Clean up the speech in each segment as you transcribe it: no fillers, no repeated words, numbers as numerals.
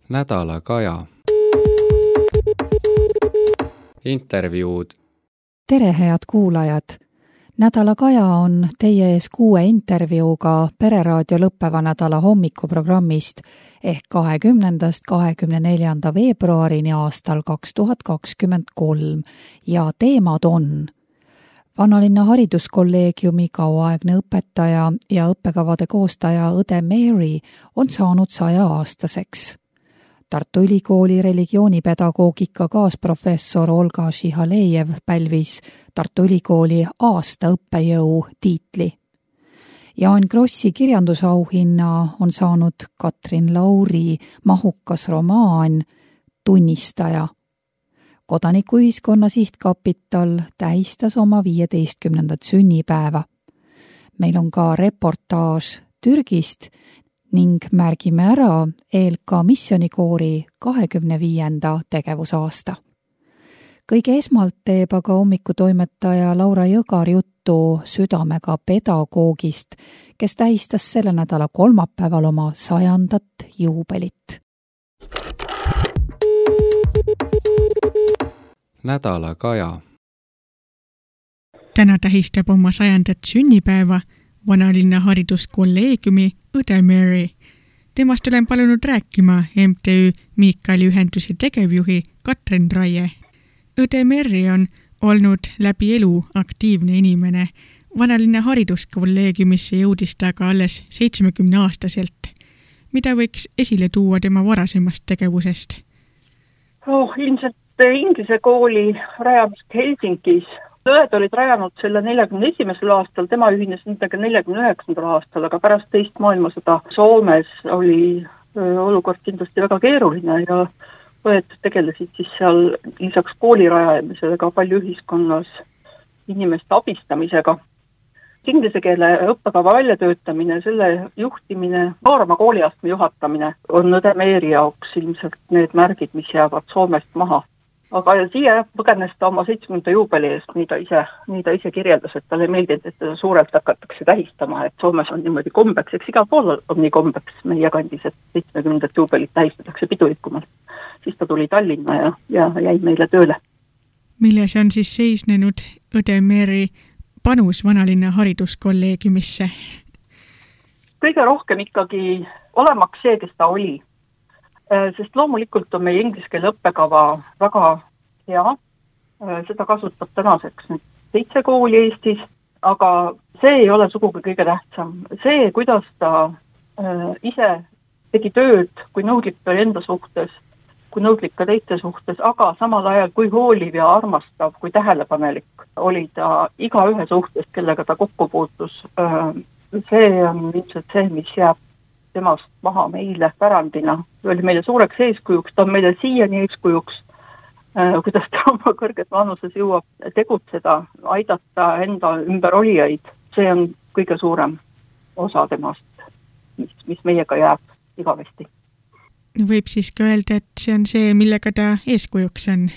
Nädala Kaja. Intervjuud. Tere, head kuulajad! Nädala Kaja on teie ees 6 intervjuuga Pereraadio lõppeva nädala hommikuprogrammist ehk 20. 24. veebruarini aastal 2023 ja teemad on Vanalinna hariduskolleegiumi kauaaegne õpetaja ja õppekavade koostaja õde Mary on saanud 100-aastaseks. Tartu Ülikooli religioonipedagoogika kaasprofessor Olga Šihalejev pälvis Tartu Ülikooli aasta õppejõu tiitli. Jaan Krossi kirjandusauhinna on saanud Katrin Lauri mahukas romaan Tunnistaja. Kodanikuühiskonna sihtkapital tähistas oma 15. sünnipäeva. Meil on ka reportaaž Türgist ning märgime ära ELK missionikoori 25. tegevusaasta. Kõige esmalt teeb aga hommikutoimetaja Laura Jõgar juttu südamega pedagoogist, kes tähistas selle nädala kolmapäeval oma 100. juubelit. Nädala Kaja. Täna tähistab oma 100. sünnipäeva Vanalinna hariduskolleegiumi õde Mary. Temast olen palunud rääkima MTÜ Miikali ühenduse tegevjuhi Katrin Raie. Õde Mary on olnud läbi elu aktiivne inimene. Vanalinna hariduskolleegiumisse jõudis ta aga alles 70-aastaselt. Mida võiks esile tuua tema varasemast tegevusest? Ilmselt Inglise kooli rajamist Helsingis. Õed olid rajanud selle 41. aastal, tema ühines nendega 49. aastal, aga pärast teist maailmasõda Soomes oli olukord kindlasti väga keeruline ja õed tegelesid siis seal lisaks kooli rajamisega palju ühiskonnas inimeste abistamisega. Inglise keele õppekava väljatöötamine, selle juhtimine, noorema kooliastme juhatamine on õde Mary jaoks ilmselt need märgid, mis jäävad Soomest maha. Aga siia põgenes ta oma 70. juubeli eest, nii ta ise kirjeldas, et talle meeldinud, et teda suurelt hakatakse tähistama, et Soomes on niimoodi kombeks, eks igal pool on nii kombeks meie kandis, et 70. juubelit tähistatakse pidulikumalt. Siis ta tuli Tallinna ja jäi meile tööle. Milles on siis seisnenud õde Mary panus Vanalinna hariduskolleegiumisse? Kõige rohkem ikkagi olemaks see, kes ta oli. Sest loomulikult on meie inglise keele õppekava väga hea. Seda kasutab tänaseks 7 kooli Eestis, aga see ei ole sugugi kõige tähtsam. See, kuidas ta ise tegi tööd, kui nõudlik oli enda suhtes, kui nõudlik ka teiste suhtes, aga samal ajal kui hooliv ja armastav, kui tähelepanelik oli ta igaühe suhtes, kellega ta kokku puutus. See on ilmselt see, mis jääb temast maha meile pärandina. See oli meile suureks eeskujuks, ta on meile siiani eeskujuks, kuidas ta oma kõrget vanuses jõuab tegutseda, aidata enda ümber olijaid. See on kõige suurem osa temast, mis meiega jääb igavesti. Võib siis ka öelda, et see on see, millega ta eeskujuks on?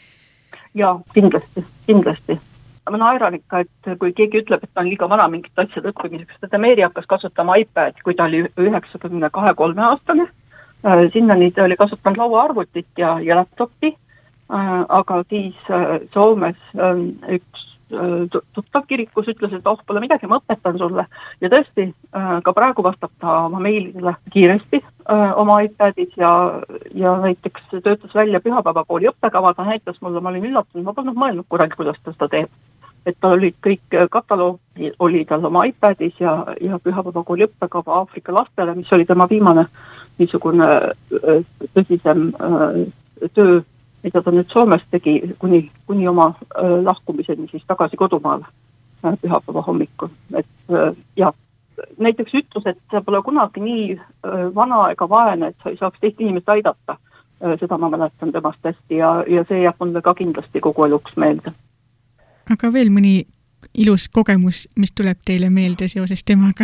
Jaa, kindlasti. Ma naeran ikka, et kui keegi ütleb, et ta on liiga vana mingit asjad õppimiseks, teda Mary hakkas kasutama iPad, kui ta oli 92-3 aastane. Sinnani ta oli kasutanud lauaarvutit ja laptopi, aga siis Soomes üks tuttav kirikus ütles, et pole midagi, ma õpetan sulle. Ja tõesti, ka praegu vastab ta oma meilile kiiresti oma iPadis ja näiteks töötas välja pühapäevakooli õppekava, ta näitas mulle, ma olin üllatunud, ma polnud mõelnud kunagi, kuidas ta seda teeb. Et ta olid kõik kataloogi, oli tal oma iPadis ja pühapäevakooli õppekava Aafrika lastele, mis oli tema viimane niisugune tõsisem töö, mida ta nüüd Soomes tegi kuni oma lahkumiseni siis tagasi kodumaale pühapäeva hommikul. Näiteks ütlus, et sa pole kunagi nii vana ega vaene, et sa ei saaks teist inimest aidata. Seda ma mäletan temast hästi ja see jääb mulle ka kindlasti kogu eluks meelde. Aga veel mõni ilus kogemus, mis tuleb teile meelde seoses temaga?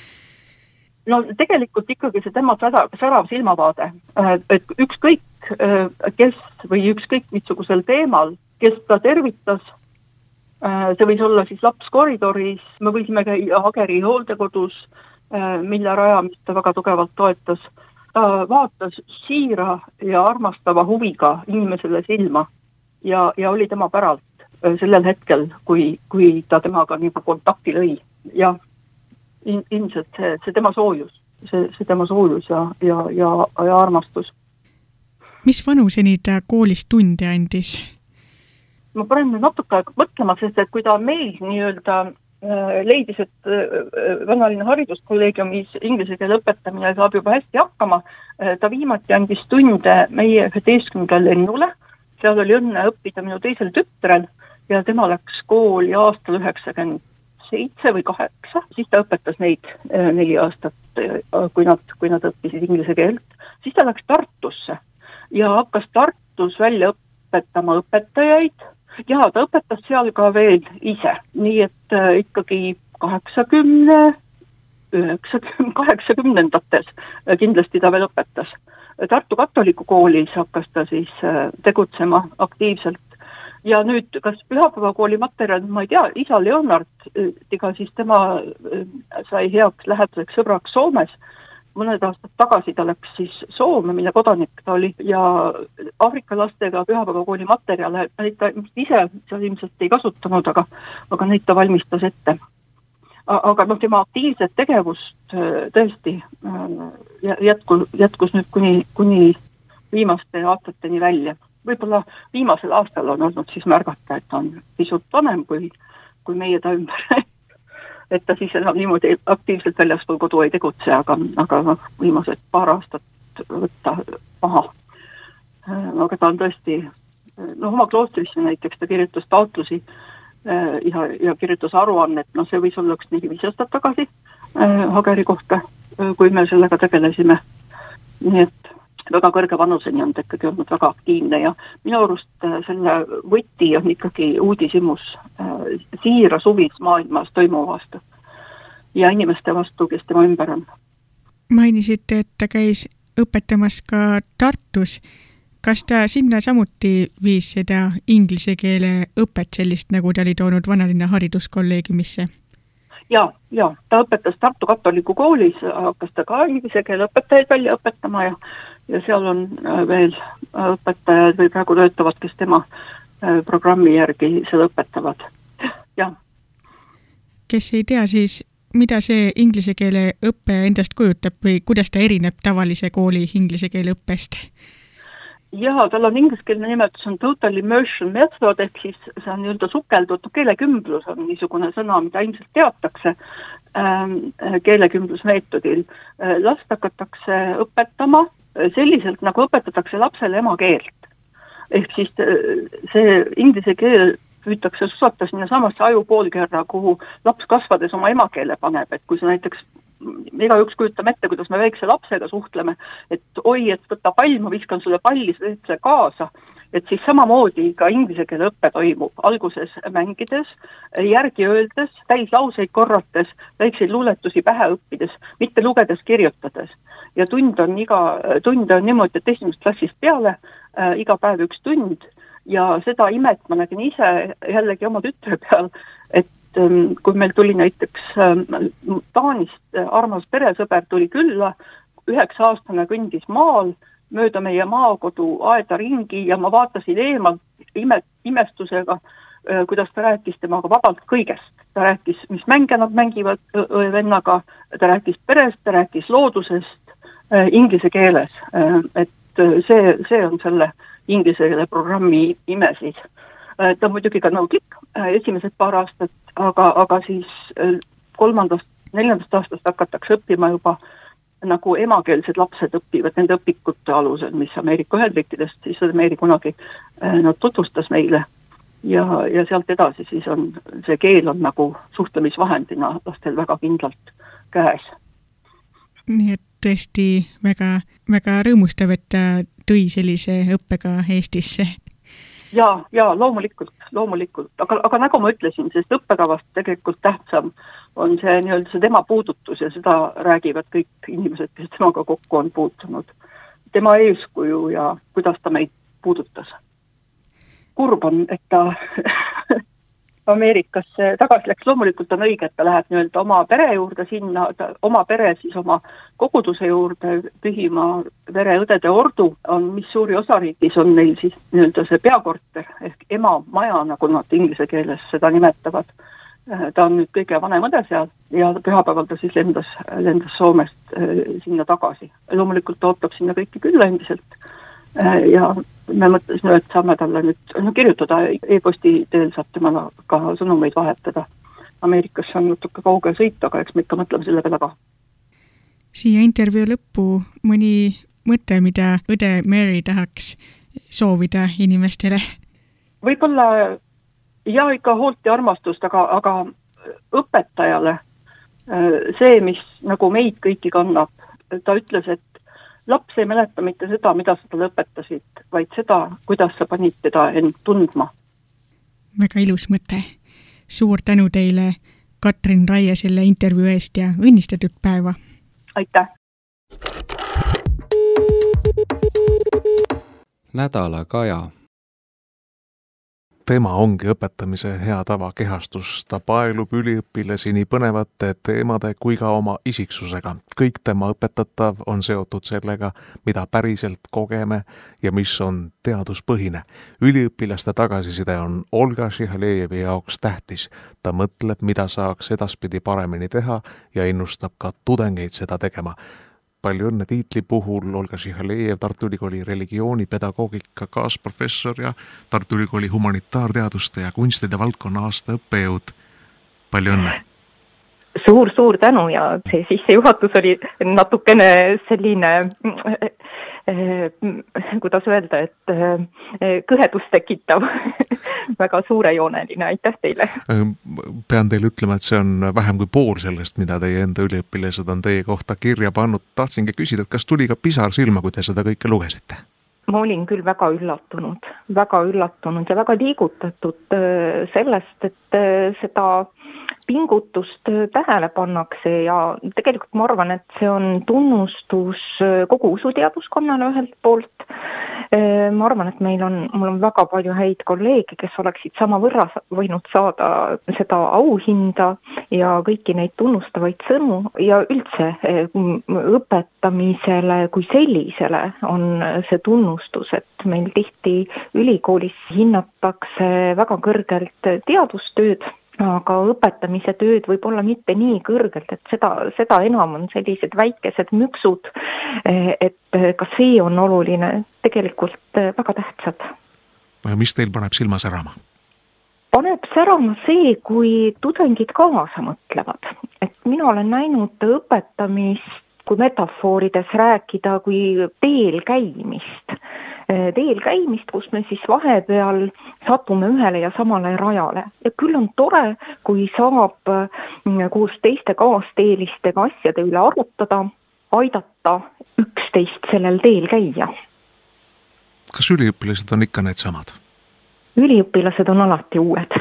No tegelikult ikkagi see tema särav silmavaade, et ükskõik kes või ükskõik missugusel teemal, kes ta tervitas, see võis olla siis laps koridoris, me võisime käia Ageri hooldekodus, mille rajamist ta väga tugevalt toetas. ta vaatas siira ja armastava huviga inimesele silma ja oli tema päralt sellel hetkel, kui ta temaga nagu kontakti lõi. Ja ilmselt see tema soojus, see tema soojus ja armastus. Mis vanuseni ta koolis tunde andis? Ma panen natuke mõtlema, sest et kui ta meil nii-öelda leidis, et Vanalinna hariduskolleegiumis inglise keele õpetamine saab juba hästi hakkama, ta viimati andis tunde meie 11. lennule, seal oli õnne õppida minu teisel tütrel ja tema läks kooli aastal 97 või 8, siis ta õpetas neid 4 aastat, kui nad õppisid inglise keelt, siis ta läks Tartusse ja hakkas Tartus välja õpetama õpetajaid. Ja ta õpetas seal ka veel ise, nii et ikkagi 80-ndates kindlasti ta veel õpetas. Tartu Katoliku koolis hakkas ta siis tegutsema aktiivselt ja nüüd kas Pühapäevakooli materjal, ma ei tea, isa Leonard, ega siis tema sai heaks lähedaseks sõbraks Soomes. Mõned aastad tagasi ta läks siis Soome, mille kodanik ta oli ja Aafrika lastega Pühapäevakooli materjale ta ise seal ilmselt ei kasutanud, aga neid ta valmistas ette. Aga tema aktiivset tegevust tõesti jätkus nüüd kuni viimaste aastateni välja. Võib-olla viimasel aastal on olnud siis märgata, et ta on pisut vanem kui meie ta ümber. Et ta siis enam niimoodi aktiivselt väljaspool kodu ei tegutse, aga viimased paar aastat võtta maha. Aga ta on tõesti, oma kloostrisse näiteks ta kirjutas taotlusi ja kirjutas aruannet, see võis olla 4-5 aastat tagasi Hageri kohta, kui me sellega tegelesime. Nii et väga kõrge vanuseni on ta ikkagi olnud väga aktiivne ja minu arust selle võti on ikkagi uudishimus siira suvis maailmas toimuvast ja inimeste vastu, kes tema ümber on. Mainisite, et ta käis õpetamas ka Tartus. Kas ta sinna samuti viis seda inglise keele õpet sellist, nagu ta oli toonud Vanalinna hariduskolleegiumisse? Ja, ta õpetas Tartu Katoliku koolis, hakkas ta ka inglise keele õpetajaid välja õpetama ja seal on veel õpetajad või praegu töötavad, kes tema programmi järgi seda õpetavad. Ja. Kes ei tea siis, mida see inglise keele õppe endast kujutab või kuidas ta erineb tavalise kooli inglise keele õppest? Ja, tal on ingliskeelne nimetus on total immersion method, ehk siis see on nii-öelda sukeldutud keelekümblus on niisugune sõna, mida ilmselt teatakse keelekümblusmeetodil. Last hakatakse õpetama selliselt, nagu õpetatakse lapsele emakeelt. Ehk siis see inglise keel püütakse susata sinna samasse ajupoolkerra, kuhu laps kasvades oma emakeele paneb, et kui see näiteks igaüks kujutame ette, kuidas me väikse lapsega suhtleme, et oi, et võta pall, ma viskan sulle palli, sa teed selle kaasa, et siis samamoodi ka inglise keele õppe toimub. Alguses mängides, järgi öeldes, täislauseid korrates, väikseid luuletusi pähe õppides, mitte lugedes kirjutades. Ja tund on niimoodi, et 1. klassist peale, iga päev 1 tund ja seda imet ma nägin ise jällegi oma tütre peal, et kui meil tuli näiteks Taanist armas peresõber tuli külla, 9-aastane kõndis maal, mööda meie maakodu aeda ringi ja ma vaatasin eemalt imestusega, kuidas ta rääkis temaga vabalt kõigest. Ta rääkis, mis mänge nad mängivad vennaga, ta rääkis perest, ta rääkis loodusest inglise keeles. Et see on selle inglise keele programmi ime siis. Ta on muidugi ka nõudlik esimesed paar aastat, aga siis 3.-4. aastast hakatakse õppima juba nagu emakeelsed lapsed õpivad nende õpikute alusel, mis Ameerika Ühendriikidest, siis Ameeri kunagi nad tutvustas meile ja sealt edasi siis on see keel on nagu suhtlemisvahendina lastel väga kindlalt käes. Nii et tõesti väga, väga rõõmustav, et ta tõi sellise õppega Eestisse. Ja, loomulikult, aga nagu ma ütlesin, sest õppekavast tegelikult tähtsam on see nii-öelda see tema puudutus ja seda räägivad kõik inimesed, kes temaga kokku on puutunud. Tema eeskuju ja kuidas ta meid puudutas. Kurb on, et ta Ameerikasse tagasi läks, loomulikult on õige, et ta läheb nii-öelda oma pere juurde sinna, oma pere siis oma koguduse juurde pühima vereõdede ordu on Missouri osariigis, on neil siis nii-öelda see peakorter ehk ema maja, nagu nad inglise keeles seda nimetavad. Ta on nüüd kõige vanem õde seal ja pühapäeval ta siis lendas Soomest sinna tagasi. Loomulikult ta ootab sinna kõiki külla endiselt ja me mõtlesime, et saame talle nüüd kirjutada e-posti teel, saab temale ka sõnumeid vahetada. Ameerikas on natuke kaugel sõit, aga eks me ikka mõtleme selle peale ka. Siia intervjuu lõppu mõni mõte, mida õde Mary tahaks soovida inimestele? Võib-olla ja ikka hoolt ja armastust, aga õpetajale see, mis nagu meid kõiki kannab, ta ütles, et laps ei mäleta mitte seda, mida sa talle õpetasid, vaid seda, kuidas sa panid teda end tundma. Väga ilus mõte. Suur tänu teile, Katrin Raie, selle intervjuu eest ja õnnistatud päeva. Aitäh! Nädala Kaja. Tema ongi õpetamise hea tava kehastus. Ta paelub üliõpilasi nii põnevate teemade kui ka oma isiksusega. Kõik tema õpetatav on seotud sellega, mida päriselt kogeme ja mis on teaduspõhine. Üliõpilaste tagasiside on Olga Šihalejevi jaoks tähtis. Ta mõtleb, mida saaks edaspidi paremini teha ja innustab ka tudengeid seda tegema. Palju õnne tiitli puhul Olga Šihalejev, Tartu Ülikooli religioonipedagoogika kaasprofessor ja Tartu Ülikooli humanitaarteaduste ja kunstide valdkonna aasta õppejõud. Palju õnne! Suur tänu ja see sissejuhatus oli natukene selline, kuidas öelda, et kõhedust tekitav, väga suurejooneline, aitäh teile! Pean teile ütlema, et see on vähem kui pool sellest, mida teie enda üliõpilased on teie kohta kirja pannud. Tahtsingi küsida, et kas tuli ka pisar silma, kui te seda kõike lugesite? Ma olin küll väga üllatunud ja väga liigutatud sellest, et seda pingutust tähele pannakse ja tegelikult ma arvan, et see on tunnustus kogu usuteaduskonnale ühelt poolt. Ma arvan, et mul on väga palju häid kolleege, kes oleksid sama võrra võinud saada seda auhinda ja kõiki neid tunnustavaid sõnu ja üldse õpetamisele kui sellisele on see tunnustus, et meil tihti ülikoolis hinnatakse väga kõrgelt teadustööd, aga õpetamise tööd võib olla mitte nii kõrgelt, et seda enam on sellised väikesed müksud, et ka see on oluline, tegelikult väga tähtsad. Mis teil paneb silma särama? Paneb särama see, kui tudengid kaasa mõtlevad. Et mina olen näinud õpetamist, kui metafoorides rääkida, kui teel käimist, kus me siis vahepeal satume ühele ja samale rajale. Ja küll on tore, kui saab koos teiste kaasteelistega asjade üle arutada, aidata üksteist sellel teel käia. Kas üliõpilased on ikka need samad? Üliõpilased on alati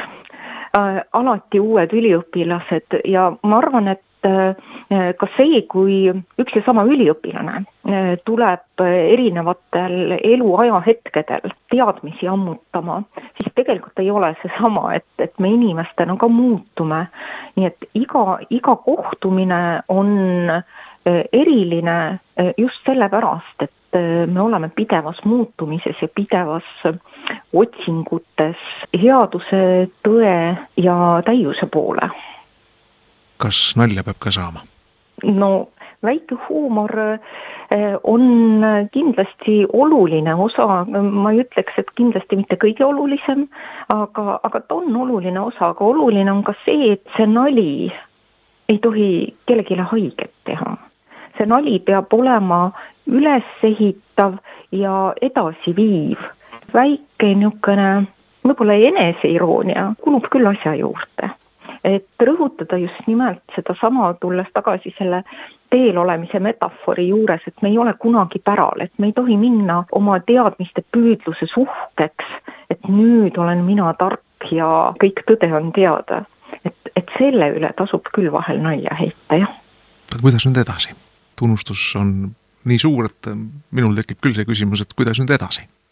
uued üliõpilased ja ma arvan, et ka see, kui üks ja sama üliõpilane tuleb erinevatel eluaja hetkedel teadmisi ammutama, siis tegelikult ei ole see sama, et me inimestena ka muutume. Nii et iga kohtumine on eriline just sellepärast, et me oleme pidevas muutumises ja pidevas otsingutes headuse, tõe ja täiuse poole. Kas nalja peab ka saama? No väike huumor on kindlasti oluline osa, ma ei ütleks, et kindlasti mitte kõige olulisem, aga ta on oluline osa, aga oluline on ka see, et see nali ei tohi kellegile haiget teha. See nali peab olema ülesehitav ja edasiviiv. Väike niisugune, võib-olla eneseiroonia kulub küll asja juurde. Et rõhutada just nimelt seda sama, tulles tagasi selle teel olemise metafori juures, et me ei ole kunagi päral, et me ei tohi minna oma teadmiste püüdluse uhkeks, et nüüd olen mina tark ja kõik tõde on teada. Et selle üle tasub küll vahel nalja heita, jah. Kuidas nüüd edasi? Tunnustus on nii suur, et minul tekib küll see küsimus, et kuidas nüüd edasi?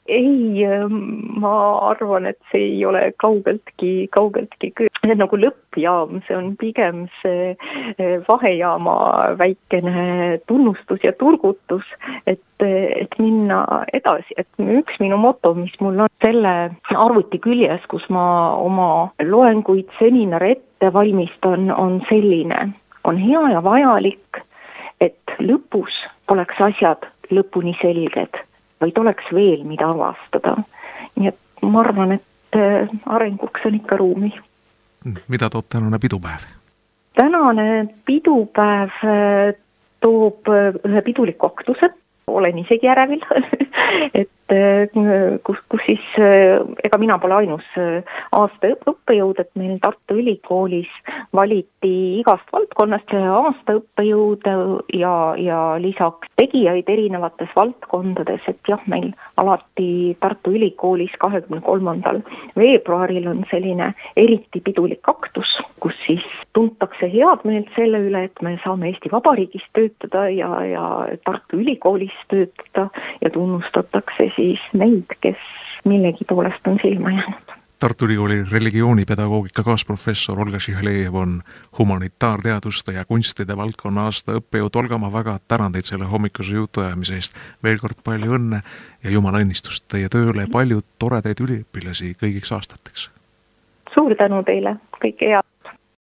ei, ma arvan, et see ei ole kaugeltki nagu lõppjaam, see on pigem see vahejaama väikene tunnustus ja turgutus, et minna edasi, et üks minu moto, mis mul on selle arvuti küljes, kus ma oma loenguid, seminare ette valmistan, on selline, on hea ja vajalik, et lõpus poleks asjad lõpuni selged, vaid oleks veel mida avastada. Nii et ma arvan, et arenguks on ikka ruumi. Mida toob tänane pidupäev? Tänane pidupäev toob ühe piduliku aktuse, olen isegi ärevil, et kus siis, ega mina pole ainus aasta õppejõud, et meil Tartu Ülikoolis valiti igast valdkonnast aasta õppejõud ja lisaks tegijaid erinevates valdkondades, et jah, meil alati Tartu Ülikoolis 23. veebruaril on selline eriti pidulik aktus, kus siis tuntakse head meelt selle üle, et me saame Eesti Vabariigis töötada ja Tartu Ülikoolis töötada ja tunnustatakse siis neid, kes millegi poolest on silma jäänud. Tartu Ülikooli religioonipedagoogika kaasprofessor Olga Šihlejev on humanitaarteaduste ja kunstide valdkonna aasta õppejõud. Olga, ma väga tänan teid selle hommikuse jutuajamise eest. Veel kord palju õnne ja jumala õnnistust teie tööle ja palju toredaid üliõpilasi kõigiks aastateks. Suur tänu teile, kõike head!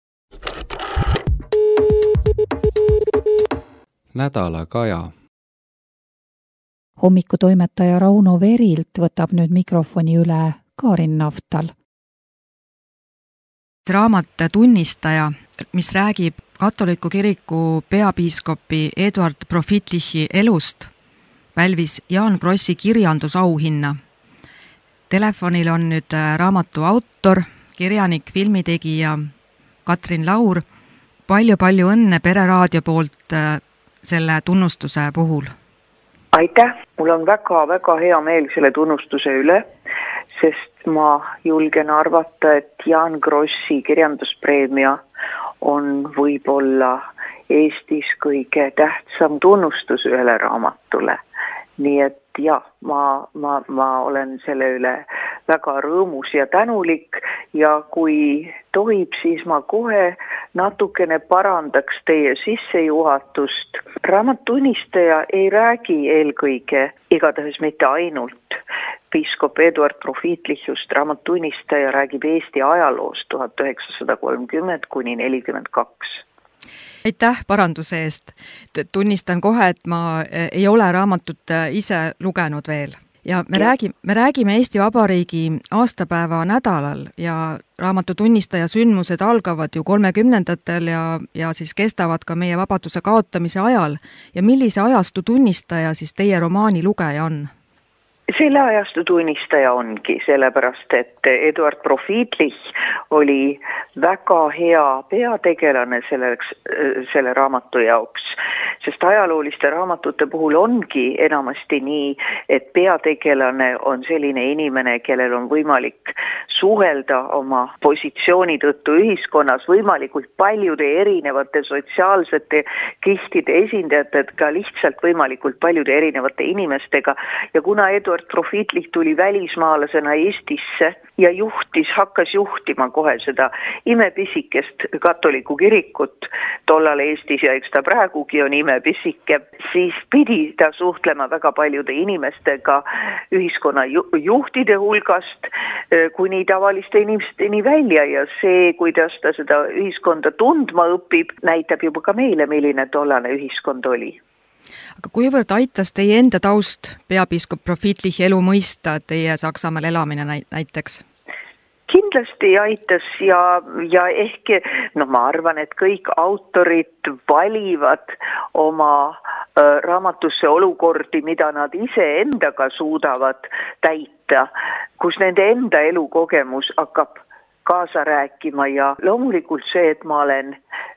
Nädala Kaja. Hommikutoimetaja Rauno Verilt võtab nüüd mikrofoni üle Karin Naftal. Raamat Tunnistaja, mis räägib katoliku kiriku peapiiskopi Eduard Profitlichi elust, pälvis Jaan Krossi kirjandusauhinna. Telefonil on nüüd raamatu autor, kirjanik, filmitegija Katrin Laur. Palju õnne Pereraadio poolt selle tunnustuse puhul. Aitäh, mul on väga hea meel selle tunnustuse üle, sest ma julgen arvata, et Jaan Krossi kirjanduspreemia on võib-olla Eestis kõige tähtsam tunnustus ühele raamatule. Nii et jah, ma olen selle üle väga rõõmus ja tänulik ja kui tohib, siis ma kohe natukene parandaks teie sissejuhatust. Raamat Tunnistaja ei räägi eelkõige, igatahes mitte ainult piiskop Eduard Profitlichust. Raamat Tunnistaja räägib Eesti ajaloost 1930 kuni 42. Aitäh paranduse eest. Tunnistan kohe, et ma ei ole raamatut ise lugenud veel. Ja me räägime Eesti Vabariigi aastapäeva nädalal ja raamatu Tunnistaja sündmused algavad ju 30-ndatel ja siis kestavad ka meie vabaduse kaotamise ajal. Ja millise ajastu tunnistaja siis teie romaani lugeja on? Selle ajastu tunnistaja ongi, sellepärast et Eduard Profitlich oli väga hea peategelane selle raamatu jaoks, sest ajalooliste raamatute puhul ongi enamasti nii, et peategelane on selline inimene, kellel on võimalik suhelda oma positsiooni tõttu ühiskonnas võimalikult paljude erinevate sotsiaalsete kihtide esindajatega, lihtsalt võimalikult paljude erinevate inimestega ja kuna Eduard Profitlich tuli välismaalasena Eestisse ja hakkas juhtima kohe seda imepisikest katoliku kirikut tollal Eestis ja eks ta praegugi on imepisike, siis pidi ta suhtlema väga paljude inimestega ühiskonna juhtide hulgast kuni tavaliste inimesteni välja ja see, kuidas ta seda ühiskonda tundma õpib, näitab juba ka meile, milline tollane ühiskond oli. Aga kuivõrd aitas teie enda taust peapiiskop Profitlichi elu mõista, teie Saksamaal elamine näiteks? Kindlasti aitas ja ehk, ma arvan, et kõik autorid valivad oma raamatusse olukordi, mida nad ise endaga suudavad täita, kus nende enda elukogemus hakkab kaasa rääkima ja loomulikult see, et ma olen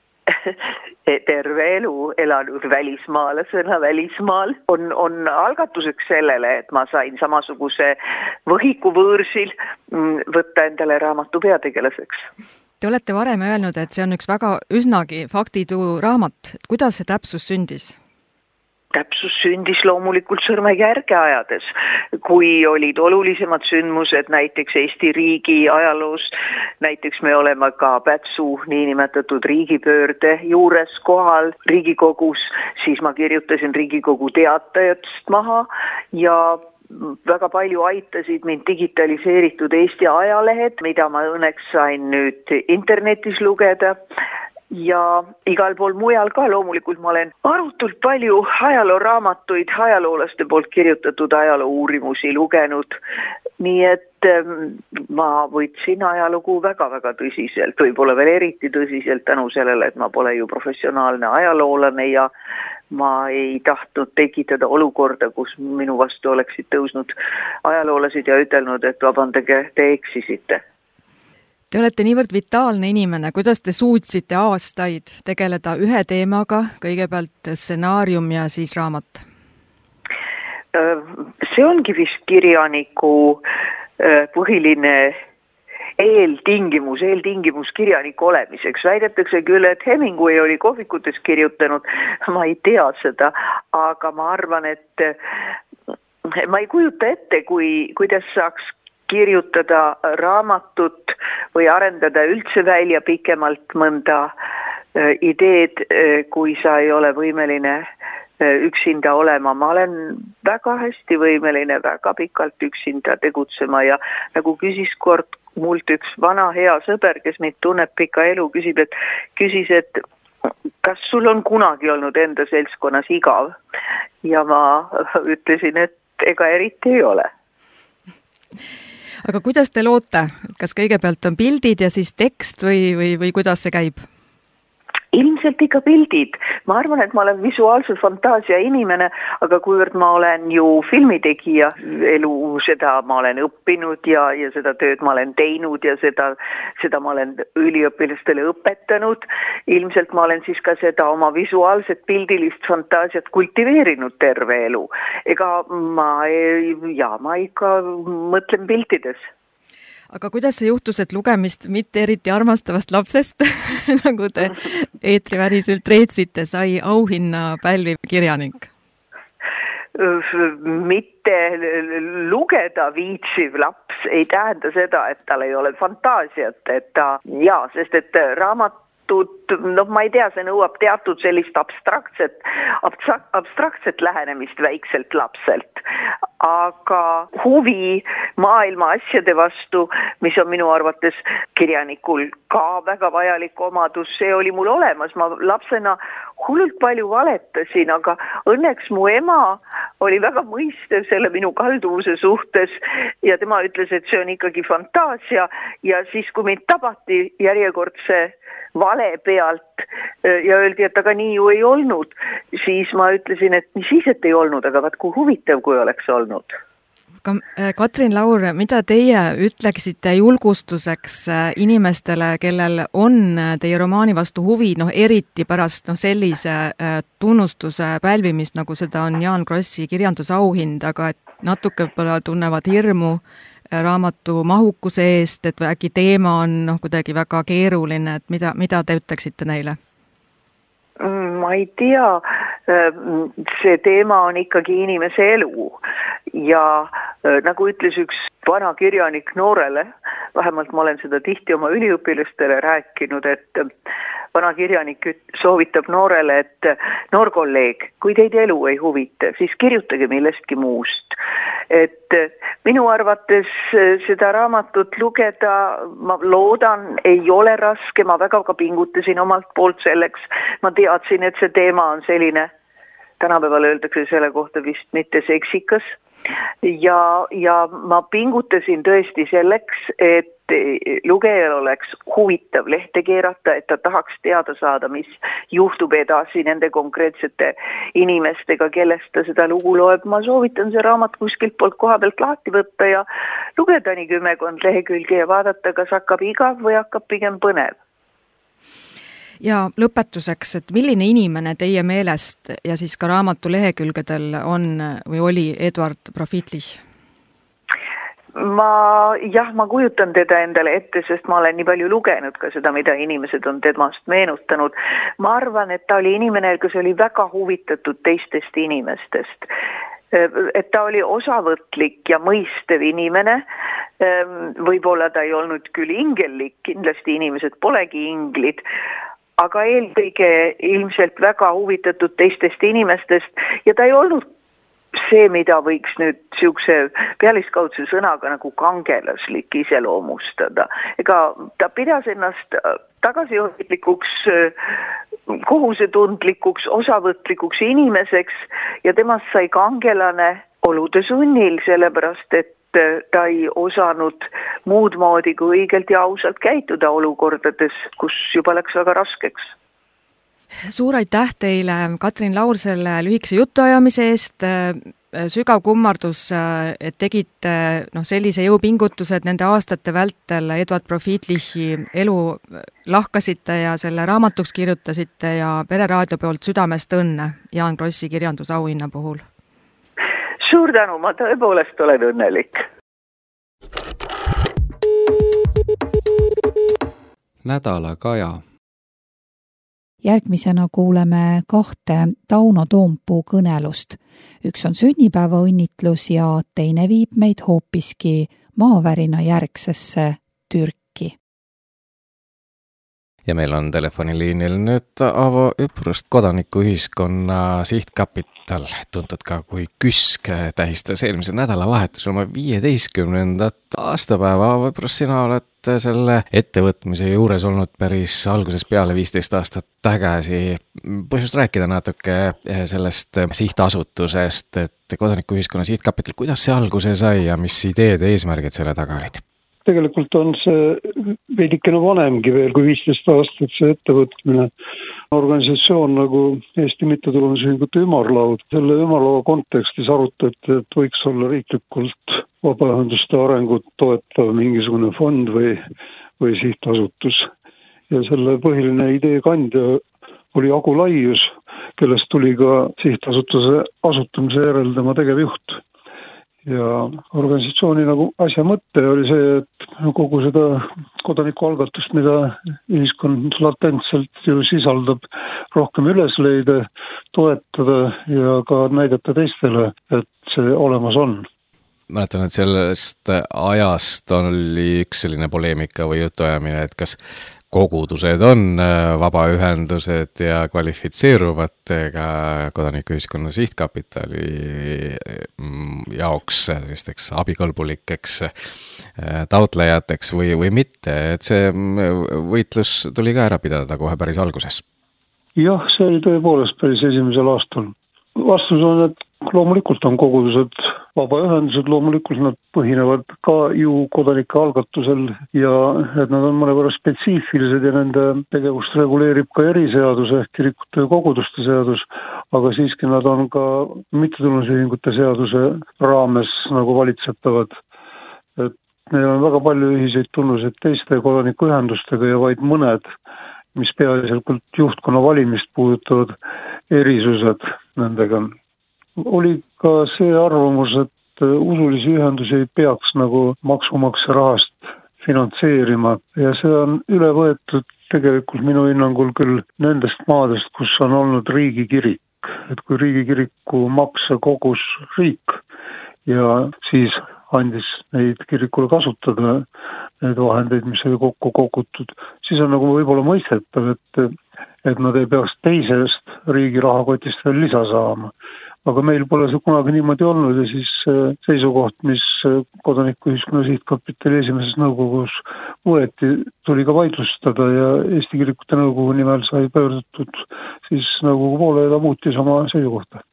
terve elu elanud välismaalasena välismaal on algatuseks sellele, et ma sain samasuguse võhiku võõrsil võtta endale raamatu peategelaseks. Te olete varem öelnud, et see on üks väga üsnagi faktituu raamat. Kuidas see täpsus sündis? täpsus sündis loomulikult sõrmejärge ajades, kui olid olulisemad sündmused näiteks Eesti riigi ajaloos, näiteks me oleme ka Pätsu niinimetatud riigipöörde juures kohal Riigikogus, siis ma kirjutasin Riigikogu teatajast maha ja väga palju aitasid mind digitaliseeritud Eesti ajalehed, mida ma õnneks sain nüüd internetis lugeda ja igal pool mujal ka loomulikult ma olen arutult palju ajalooraamatuid, ajaloolaste poolt kirjutatud ajaloo-uurimusi lugenud, nii et ma võtsin ajalugu väga-väga tõsiselt, võib-olla veel eriti tõsiselt tänu sellele, et ma pole ju professionaalne ajaloolane ja ma ei tahtnud tekitada olukorda, kus minu vastu oleksid tõusnud ajaloolased ja ütelnud, et vabandage, te eksisite. Te olete niivõrd vitaalne inimene, kuidas te suutsite aastaid tegeleda ühe teemaga, kõigepealt stsenaarium ja siis raamat? See ongi vist kirjaniku põhiline eeltingimus kirjaniku olemiseks. Väidetakse küll, et Hemingway oli kohvikutes kirjutanud, ma ei tea seda, aga ma arvan, et ma ei kujuta ette, kuidas saaks kirjutada raamatut või arendada üldse välja pikemalt mõnda ideed, kui sa ei ole võimeline üksinda olema. Ma olen väga hästi võimeline väga pikalt üksinda tegutsema ja nagu küsis kord mult üks vana hea sõber, kes mind tunneb pika elu, küsis, et kas sul on kunagi olnud enda seltskonnas igav? Ja ma ütlesin, et ega eriti ei ole. Aga kuidas te loote? Kas kõigepealt on pildid ja siis tekst või kuidas see käib? Ilmselt ikka pildid. Ma arvan, et ma olen visuaalse fantaasia inimene, aga kuivõrd ma olen ju filmitegija, seda ma olen õppinud ja seda tööd ma olen teinud ja seda ma olen üliõpilastele õpetanud. Ilmselt ma olen siis ka seda oma visuaalset pildilist fantaasiat kultiveerinud terve elu. Ega ma ikka mõtlen piltides. Aga kuidas see juhtus, et lugemist mitte eriti armastavast lapsest, nagu te eetriväriselt reetsite, sai auhinna pälviv kirjanik? Mitte lugeda viitsiv laps ei tähenda seda, et tal ei ole fantaasiat, sest et raamat ma ei tea, see nõuab teatud sellist abstraktset lähenemist väikselt lapselt, aga huvi maailma asjade vastu, mis on minu arvates kirjanikul ka väga vajalik omadus, see oli mul olemas. Ma lapsena hullult palju valetasin, aga õnneks mu ema oli väga mõistev selle minu kalduvuse suhtes ja tema ütles, et see on ikkagi fantaasia ja siis, kui mind tabati järjekordse vale pealt ja öeldi, et aga nii ju ei olnud, siis ma ütlesin, et mis siis, et ei olnud, aga vaat kui huvitav, kui oleks olnud. Katrin Laur, mida teie ütleksite julgustuseks inimestele, kellel on teie romaani vastu huvi, eriti pärast sellise tunnustuse pälvimist, nagu seda on Jaan Krossi kirjandusauhind, aga et natuke tunnevad hirmu raamatu mahukuse eest, et äkki teema on kuidagi väga keeruline, et mida te ütleksite neile? Ma ei tea, see teema on ikkagi inimese elu ja nagu ütles üks vana kirjanik noorele, vähemalt ma olen seda tihti oma üliõpilastele rääkinud, et vana kirjanik soovitab noorele, et noor kolleeg, kui teid elu ei huvita, siis kirjutage millestki muust. Et minu arvates seda raamatut lugeda, ma loodan, ei ole raske, ma väga ka pingutasin omalt poolt selleks. Ma teadsin, et see teema on selline, tänapäeval öeldakse selle kohta vist mitte seksikas. Ja ma pingutasin tõesti selleks, et lugejal oleks huvitav lehte keerata, et ta tahaks teada saada, mis juhtub edasi nende konkreetsete inimestega, kellest ta seda lugu loeb. Ma soovitan see raamat kuskilt poolt koha pealt lahti võtta ja lugeda nii 10 lehekülge ja vaadata, kas hakkab igav või hakkab pigem põnev. Ja lõpetuseks, et milline inimene teie meelest ja siis ka raamatu lehekülgedel on või oli Eduard Profitlich? ma kujutan teda endale ette, sest ma olen nii palju lugenud ka seda, mida inimesed on temast meenutanud. Ma arvan, et ta oli inimene, kes oli väga huvitatud teistest inimestest. Et ta oli osavõtlik ja mõistev inimene. Võib-olla ta ei olnud küll ingellik, kindlasti inimesed polegi inglid, aga eelkõige ilmselt väga huvitatud teistest inimestest ja ta ei olnud see, mida võiks nüüd siukse pealiskaudse sõnaga nagu kangelaslik iseloomustada. Ega ta pidas ennast tagasihoidlikuks, kohusetundlikuks, osavõtlikuks inimeseks ja temast sai kangelane olude sunnil, sellepärast et ta ei osanud muud moodi kui õigelt ja ausalt käituda olukordades, kus juba läks väga raskeks. Suur aitäh teile, Katrin Laur, selle lühikese jutuajamise eest. Sügav kummardus, et tegite sellise jõupingutused nende aastate vältel Eduard Profiedlichi elu lahkasite ja selle raamatuks kirjutasite ja Pereraadio poolt südamest õnne Jaan Krossi kirjandusauhinna puhul. Suur tänu, ma tõepoolest olen õnnelik. Nädala Kaja. Järgmisena kuuleme 2 Tauno Toompuu kõnelust. Üks on sünnipäevaõnnitlus ja teine viib meid hoopiski maavärina järgsesse Türki. Ja meil on telefoniliinil nüüd Avo Üprust, Kodanikuühiskonna Sihtkapital, tuntud ka kui KÜSK, tähistas eelmise nädalavahetusel oma 15. aastapäeva. Avo Üprust, sina oled selle ettevõtmise juures olnud päris alguses peale 15 aastat tagasi. Põhjust rääkida natuke sellest sihtasutusest, et Kodanikuühiskonna Sihtkapital, kuidas see alguse sai ja mis ideed ja eesmärgid selle taga olid? Tegelikult on see veidikene vanemgi veel kui 15 aastat see ettevõtmine. Organisatsioon nagu Eesti Mittetulundusühingute Ümarlaud. Selle ümarlaua kontekstis arutati, et võiks olla riiklikult vabaühenduste arengut toetav mingisugune fond või sihtasutus. Ja selle põhiline idee kandja oli Agu Laius, kellest tuli ka sihtasutuse asutamise järel tema tegevjuht. Ja organisatsiooni nagu asja mõte oli see, et kogu seda kodanikualgatust, mida ühiskond latentselt ju sisaldab, rohkem üles leida, toetada ja ka näidata teistele, et see olemas on. Mäletan, et sellest ajast oli üks selline poleemika või jutuajamine, et kas kogudused on vabaühendused ja kvalifitseeruvad ka Kodanikuühiskonna Sihtkapitali jaoks sellisteks abikõlbulikeks taotlejateks või mitte, et see võitlus tuli ka ära pidada kohe päris alguses. Jah, see oli tõepoolest päris esimesel aastal. Vastus on, et loomulikult on kogudused vabaühendused, loomulikult nad põhinevad ka ju kodanike algatusel ja et nad on mõnevõrra spetsiifilised ja nende tegevust reguleerib ka eriseadus ehk kirikute ja koguduste seadus, aga siiski nad on ka mittetulundusühingute seaduse raames nagu valitsetavad. Et neil on väga palju ühiseid tunnuseid teiste kodanikuühendustega ja vaid mõned, mis peaasjalikult juhtkonna valimist puudutavad erisused nendega. Oli ka see arvamus, et usulisi ühendusi ei peaks nagu maksumaksja rahast finantseerima ja see on üle võetud tegelikult minu hinnangul küll nendest maadest, kus on olnud riigikirik. Et kui riigikiriku makse kogus riik ja siis andis neid kirikule kasutada, need vahendeid, mis oli kokku kogutud, siis on nagu võib-olla mõistetav, et nad ei peaks teisest riigi rahakotist veel lisa saama. Aga meil pole see kunagi niimoodi olnud ja siis seisukoht, mis Kodanikuühiskonna Sihtkapitali esimeses nõukogus võeti, tuli ka vaidlustada ja Eesti Kirikute Nõukogu nimel sai pöördutud siis nõukogu poole ja ta muutis oma seisukohta.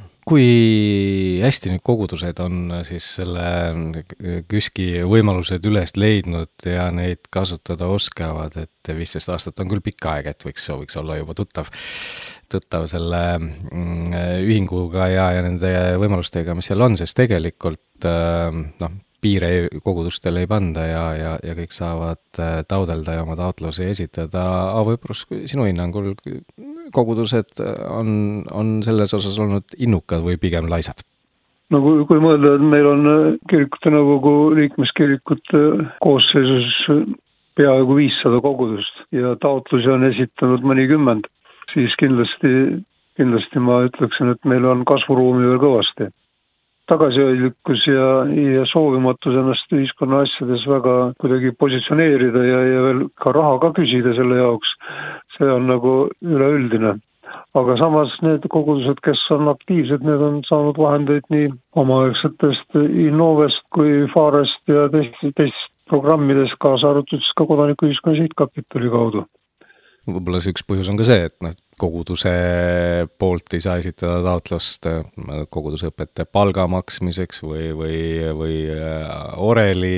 Kui hästi nüüd kogudused on siis selle KÜSK-i võimalused üles leidnud ja neid kasutada oskavad, et 15 aastat on küll pikk aeg, et võiks olla juba tuttav selle ühinguga ja nende võimalustega, mis seal on, sest tegelikult piire kogudustele ei panda ja kõik saavad taodelda ja oma taotlusi esitada. Avo Üprus, sinu hinnangul kogudused on selles osas olnud innukad või pigem laisad? no kui mõelda, et meil on kirikute nõukogu liikmeskirikute koosseisus peaaegu 500 kogudust ja taotlusi on esitanud mõnikümmend, siis kindlasti ma ütleksin, et meil on kasvuruumi veel kõvasti. Tagasihoidlikkus ja soovimatus ennast ühiskonna asjades väga kuidagi positsioneerida ja veel ka raha ka küsida selle jaoks, see on nagu üleüldine. Aga samas need kogudused, kes on aktiivsed, need on saanud vahendeid nii omaaegsetest Innovest kui Faarest ja teist programmidest, kaasa arvatud ka Kodanikuühiskonna Sihtkapitali kaudu. Võib-olla see üks põhjus on ka see, et koguduse poolt ei saa esitada taotlust kogudusõpetaja palga maksmiseks või oreli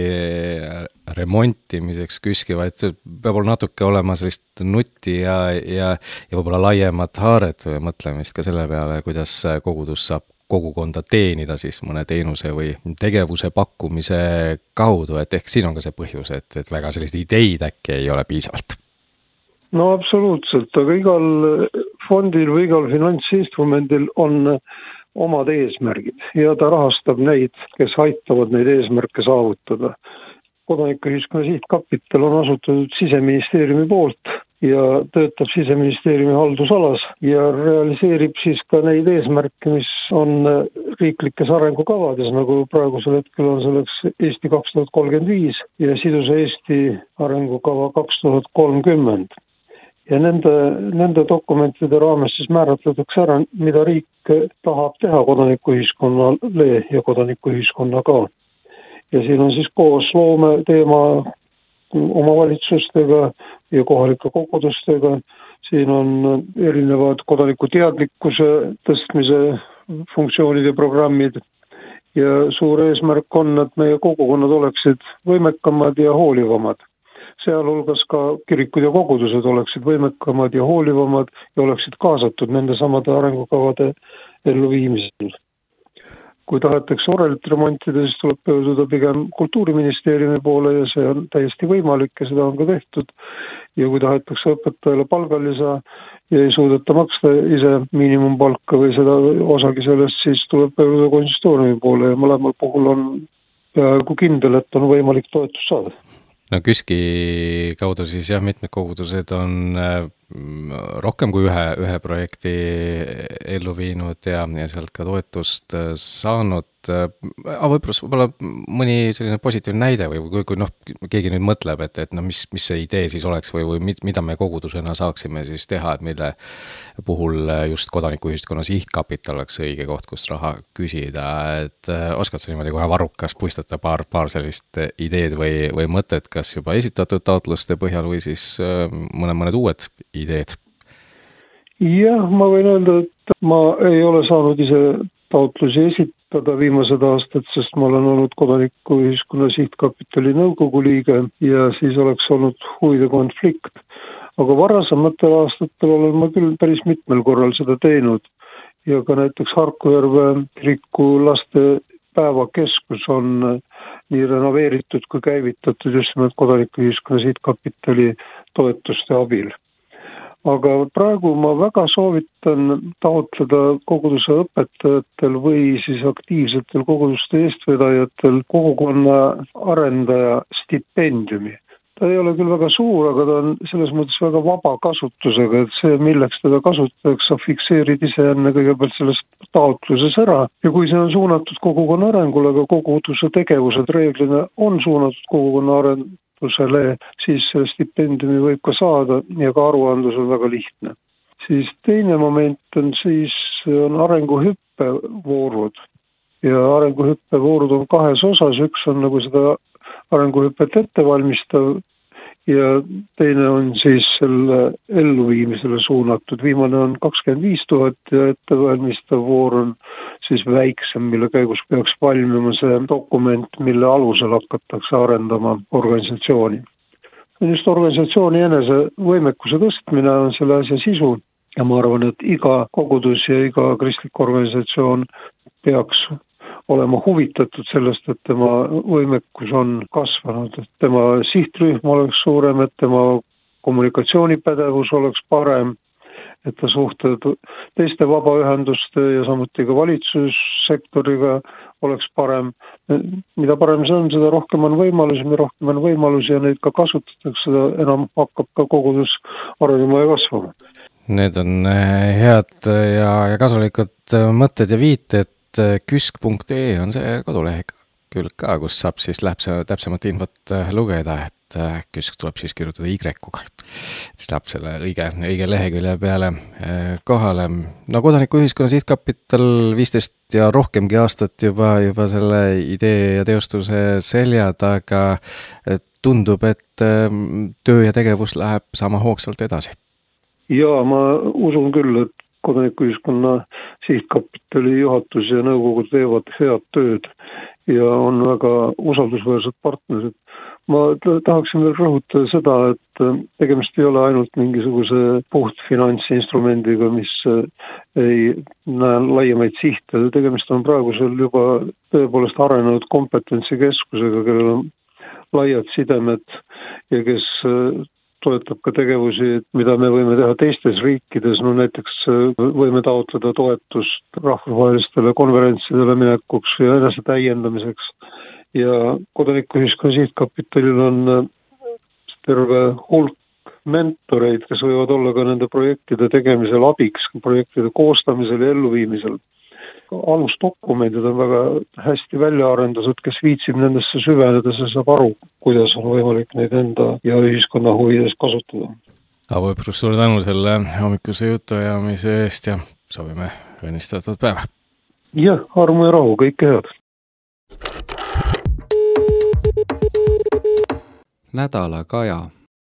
remontimiseks KÜSK-i, vaid see peab olla natuke olema sellist nutti ja võib-olla laiemat haaret või mõtlemist ka selle peale, kuidas kogudus saab kogukonda teenida siis mõne teenuse või tegevuse pakkumise kaudu, et ehk siin on ka see põhjus, et väga selliseid ideid äkki ei ole piisavalt. No absoluutselt, aga igal fondil või igal finantsinstrumendil on omad eesmärgid ja ta rahastab neid, kes aitavad neid eesmärke saavutada. Kodanikuühiskonna Sihtkapital on asutatud Siseministeeriumi poolt ja töötab Siseministeeriumi haldusalas ja realiseerib siis ka neid eesmärke, mis on riiklikes arengukavades, nagu praegusel hetkel on selleks Eesti 2035 ja Sidusa Eesti arengukava 2030. Ja nende dokumentide raames siis määratletakse ära, mida riik tahab teha kodanikuühiskonnale ja kodanikuühiskonnaga. Ja siin on siis koos loome teema omavalitsustega ja kohalike kogudustega. Siin on erinevad kodaniku teadlikkuse tõstmise funktsioonid ja programmid. Ja suur eesmärk on, et meie kogukonnad oleksid võimekamad ja hoolivamad. Sealhulgas ka kirikud ja kogudused oleksid võimekamad ja hoolivamad ja oleksid kaasatud nende samade arengukavade elluviimisel. Kui tahetakse orelit remontida, siis tuleb pöörduda pigem Kultuuriministeeriumi poole ja see on täiesti võimalik ja seda on ka tehtud. Ja kui tahetakse õpetajale palgalisa ja ei suudeta maksta ise miinimumpalka või seda osagi sellest, siis tuleb pöörduda konsistooriumi poole ja mõlemal puhul on peaaegu kindel, et on võimalik toetust saada. No KÜSK-i kaudu siis jah, mitmed kogudused on rohkem kui ühe projekti ellu viinud ja sealt ka toetust saanud. Võib-olla mõni selline positiivne näide või kui keegi nüüd mõtleb, et mis see idee siis oleks või mida me kogudusena saaksime siis teha, et mille puhul just Kodanikuühiskonna Sihtkapital oleks õige koht, kust raha küsida, et oskad sa niimoodi kohe varrukas puistata paar sellist ideed või mõtet, kas juba esitatud taotluste põhjal või siis mõned uued ideed? Jah, ma võin öelda, et ma ei ole saanud ise taotlusi esitada viimased aastad, sest ma olen olnud Kodanikuühiskonna Sihtkapitali nõukogu liige ja siis oleks olnud huvide konflikt. Aga varasematel aastatel olen ma küll päris mitmel korral seda teinud ja ka näiteks Harkujärve kiriku lastepäevakeskus on nii renoveeritud kui käivitatud just nimelt Kodanikuühiskonna Sihtkapitali toetuste abil. Aga praegu ma väga soovitan taotleda koguduse õpetajatel või siis aktiivsetel koguduste eestvedajatel kogukonna arendaja stipendiumi. Ta ei ole küll väga suur, aga ta on selles mõttes väga vaba kasutusega, et see, milleks teda kasutatakse, sa fikseerid ise enne kõigepealt selles taotluses ära. Ja kui see on suunatud kogukonna arengule, aga koguduse tegevused reeglina on suunatud kogukonna arengule, siis stipendiumi võib ka saada ja ka aruandlus on väga lihtne. Siis teine moment on arenguhüppevoorud. Ja arenguhüppevoorud on kahes osas, üks on nagu seda arenguhüppet ettevalmistav ja teine on siis selle elluviimisele suunatud. Viimane on 25 000 ja ettevalmistav voor on siis väiksem, mille käigus peaks valmima see dokument, mille alusel hakatakse arendama organisatsiooni. Just organisatsiooni enese võimekuse tõstmine on selle asja sisu ja ma arvan, et iga kogudus ja iga kristlik organisatsioon peaks olema huvitatud sellest, et tema võimekus on kasvanud, et tema sihtrühm oleks suurem, et tema kommunikatsioonipädevus oleks parem et ta suhted teiste vabaühenduste ja samuti ka valitsussektoriga oleks parem. Mida parem see on, seda rohkem on võimalusi ja neid ka kasutatakse, seda enam hakkab ka kogudus arenema ja kasvama. Need on head ja kasulikud mõtted ja viited. Küsk.ee on see kodulehek küll ka, kus saab siis täpsemat infot lugeda, et Küsk tuleb siis kirjutada Y-kuga. Siis läheb selle õige lehekülje peale kohale. No Kodanikuühiskonna Sihtkapital 15 ja rohkemgi aastat juba selle idee ja teostuse selja taga. Tundub, et töö ja tegevus läheb sama hoogsalt edasi. Jaa, ma usun küll, et Kodanikuühiskonna Sihtkapitali juhatus ja nõukogu teevad head tööd ja on väga usaldusväärsed partnerid. Ma tahaksin veel rõhutada seda, et tegemist ei ole ainult mingisuguse puht finantsinstrumendiga, mis ei näe laiemaid sihte. Tegemist on praegusel juba tõepoolest arenenud kompetentsikeskusega, kellel on laiad sidemed ja kes toetab ka tegevusi, mida me võime teha teistes riikides. No näiteks võime taotleda toetust rahvusvahelistele konverentsidele minekuks ja enese täiendamiseks. Ja Kodanikuühiskonna Sihtkapitalil on terve hulk mentoreid, kes võivad olla ka nende projektide tegemisel abiks, projektide koostamisel ja elluviimisel. Alusdokumendid on väga hästi välja arendatud, kes viitsib nendesse süveneda, see saab aru, kuidas on võimalik neid enda ja ühiskonna huvides kasutada. Avo Õprus, suur tänu selle hommikuse jutuajamise eest ja soovime õnnistatud päeva. Jah, armu ja rahu, kõike head. Nädala Kaja.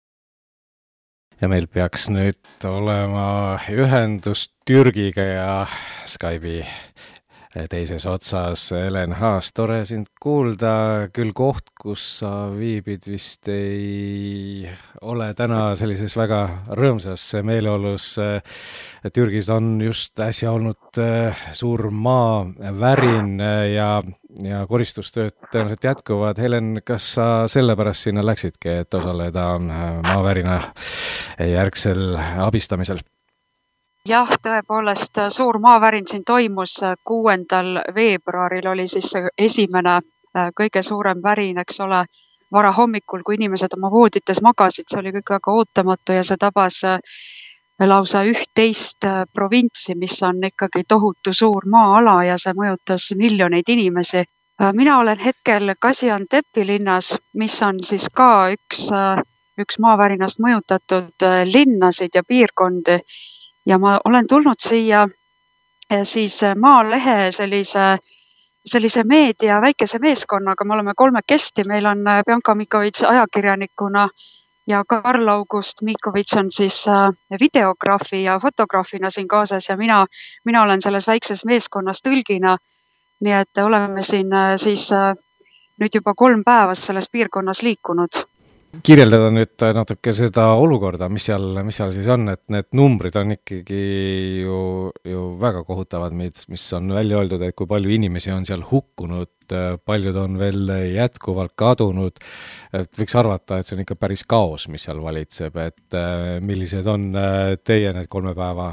Ja meil peaks nüüd olema ühendus Türgiga ja Skype'i teises otsas Helen Haas. Tore sind kuulda, küll koht, kus sa viibid, vist ei ole täna sellises väga rõõmsas meeleolus. Türgis on just äsja olnud suur maavärin ja koristustööd tõenäoliselt jätkuvad. Helen, kas sa sellepärast sinna läksidki, et osaleda maavärina järgsel abistamisel? Jah, tõepoolest suur maavärin siin toimus 6. veebruaril oli siis esimene kõige suurem värin, eks ole, vara hommikul, kui inimesed oma voodites magasid, see oli kõik väga ootamatu ja see tabas lausa 11 provintsi, mis on ikkagi tohutu suur maa-ala ja see mõjutas miljoneid inimesi. Mina olen hetkel Gaziantepi linnas, mis on siis ka üks maavärinast mõjutatud linnasid ja piirkondi. Ja ma olen tulnud siia siis Maalehe sellise meedia väikese meeskonnaga, me oleme 3 kesti, meil on Bianca Mikovits ajakirjanikuna ja Karl August Mikovits on siis videograafi ja fotograafina siin kaasas ja mina olen selles väikses meeskonnas tõlgina, nii et oleme siin siis nüüd juba 3 päeva selles piirkonnas liikunud. Kirjeldada nüüd natuke seda olukorda, mis seal siis on, et need numbrid on ikkagi ju väga kohutavad, mis on välja öeldud, et kui palju inimesi on seal hukkunud, paljud on veel jätkuvalt kadunud, et võiks arvata, et see on ikka päris kaos, mis seal valitseb, et millised on teie need 3 päeva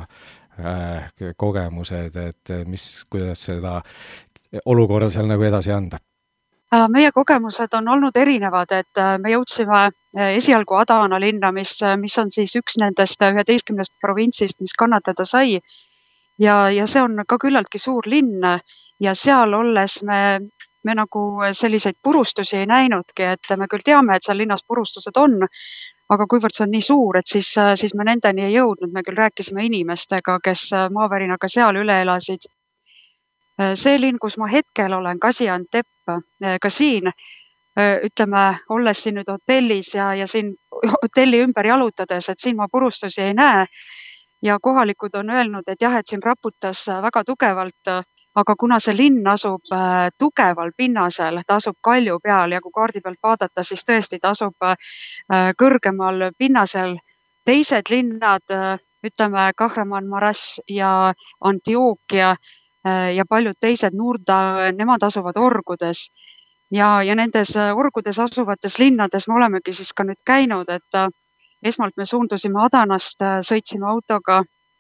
kogemused, et kuidas seda olukorda seal nagu edasi anda? Meie kogemused on olnud erinevad, et me jõudsime esialgu Adana linna, mis on siis üks nendest 11 provintsist, mis kannatada sai. Ja see on ka küllaltki suur linn ja seal olles me nagu selliseid purustusi ei näinudki, et me küll teame, et seal linnas purustused on, aga kuivõrd see on nii suur, et siis me nendeni ei jõudnud. Me küll rääkisime inimestega, kes maavärinaga seal üle elasid. See linn, kus ma hetkel olen, Gaziantep, ka siin, ütleme, olles siin nüüd hotellis ja siin hotelli ümber jalutades, et siin ma purustusi ei näe ja kohalikud on öelnud, et jah, et siin raputas väga tugevalt, aga kuna see linn asub tugeval pinnasel, ta asub kalju peal ja kui kaardi pealt vaadata, siis tõesti ta asub kõrgemal pinnasel. Teised linnad, ütleme, Kahraman Marash ja Antioquia ja paljud teised Nurda, nemad asuvad orgudes ja nendes orgudes asuvates linnades me olemegi siis ka nüüd käinud, et esmalt me suundusime Adanast, sõitsime autoga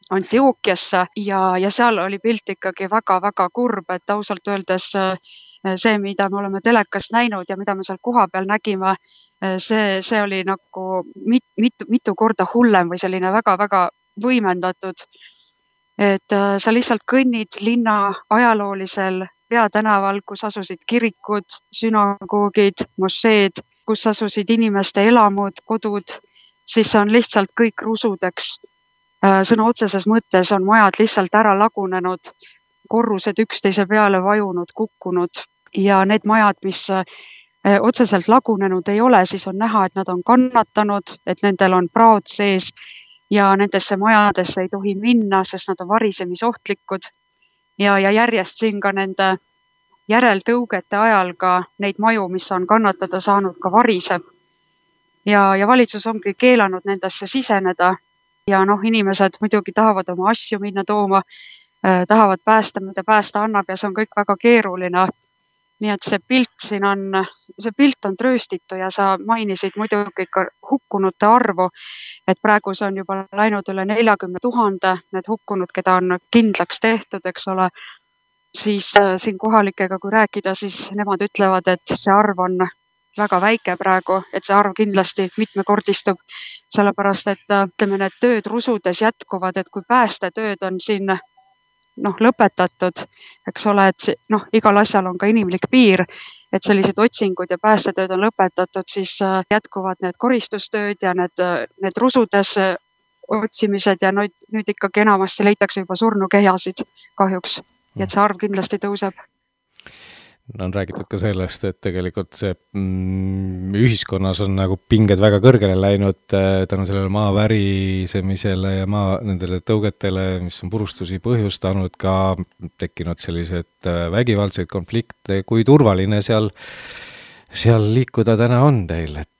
Antiookiasse ja seal oli pilt ikkagi väga-väga kurb, et ausalt öeldes see, mida me oleme telekast näinud ja mida me seal koha peal nägime, see oli nagu mitu korda hullem või selline väga-väga võimendatud. Et sa lihtsalt kõnnid linna ajaloolisel peatänaval, kus asusid kirikud, sünagoogid, mošeed, kus asusid inimeste elamud, kodud, siis on lihtsalt kõik rusudeks. Sõna otseses mõttes on majad lihtsalt ära lagunenud, korrused üksteise peale vajunud, kukkunud ja need majad, mis otseselt lagunenud ei ole, siis on näha, et nad on kannatanud, et nendel on praod sees ja nendesse majadesse ei tohi minna, sest nad on varisemisohtlikud ja järjest siin ka nende järeltõugete ajal ka neid maju, mis on kannatada saanud, ka variseb. Ja valitsus ongi keelanud nendesse siseneda ja inimesed muidugi tahavad oma asju minna tooma, tahavad päästa, mida päästa annab ja see on kõik väga keeruline. Nii et see pilt on trööstitu ja sa mainisid muidugi ka hukkunute arvu, et praegu see on juba läinud üle 40 000, need hukkunud, keda on kindlaks tehtud, eks ole, siis siin kohalikega kui rääkida, siis nemad ütlevad, et see arv on väga väike praegu, et see arv kindlasti mitmekordistub, sellepärast, et ütleme, need tööd rusudes jätkuvad, et kui päästetööd on siin lõpetatud, eks ole, et igal asjal on ka inimlik piir, et sellised otsingud ja päästetööd on lõpetatud, siis jätkuvad need koristustööd ja need rusudes otsimised ja nüüd ikkagi enamasti leitakse juba surnukehasid kahjuks, et see arv kindlasti tõuseb. On räägitud ka sellest, et tegelikult see ühiskonnas on nagu pinged väga kõrgele läinud tänu sellele maa värisemisele ja nendele tõugetele, mis on purustusi põhjustanud, ka tekkinud sellised vägivaldseid konflikte. Kui turvaline seal liikuda täna on teil, et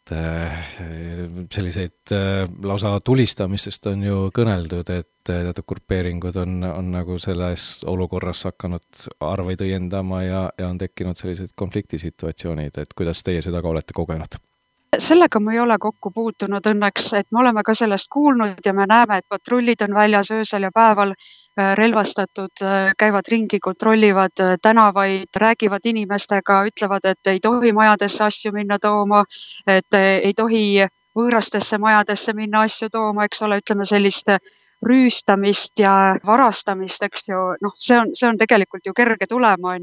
selliseid lausa tulistamistest on ju kõneldud, et teatud grupeeringud on nagu selles olukorras hakanud arveid õiendama ja on tekkinud sellised konfliktisituatsioonid, et kuidas teie seda ka olete kogenud? Sellega ma ei ole kokku puutunud õnneks, et me oleme ka sellest kuulnud ja me näeme, et patrullid on väljas öösel ja päeval relvastatud, käivad ringi, kontrollivad tänavaid, räägivad inimestega, ütlevad, et ei tohi majadesse asju minna tooma, et ei tohi võõrastesse majadesse minna asju tooma, eks ole, ütleme sellist rüüstamist ja varastamist, eks ju, see on tegelikult ju kerge tulema,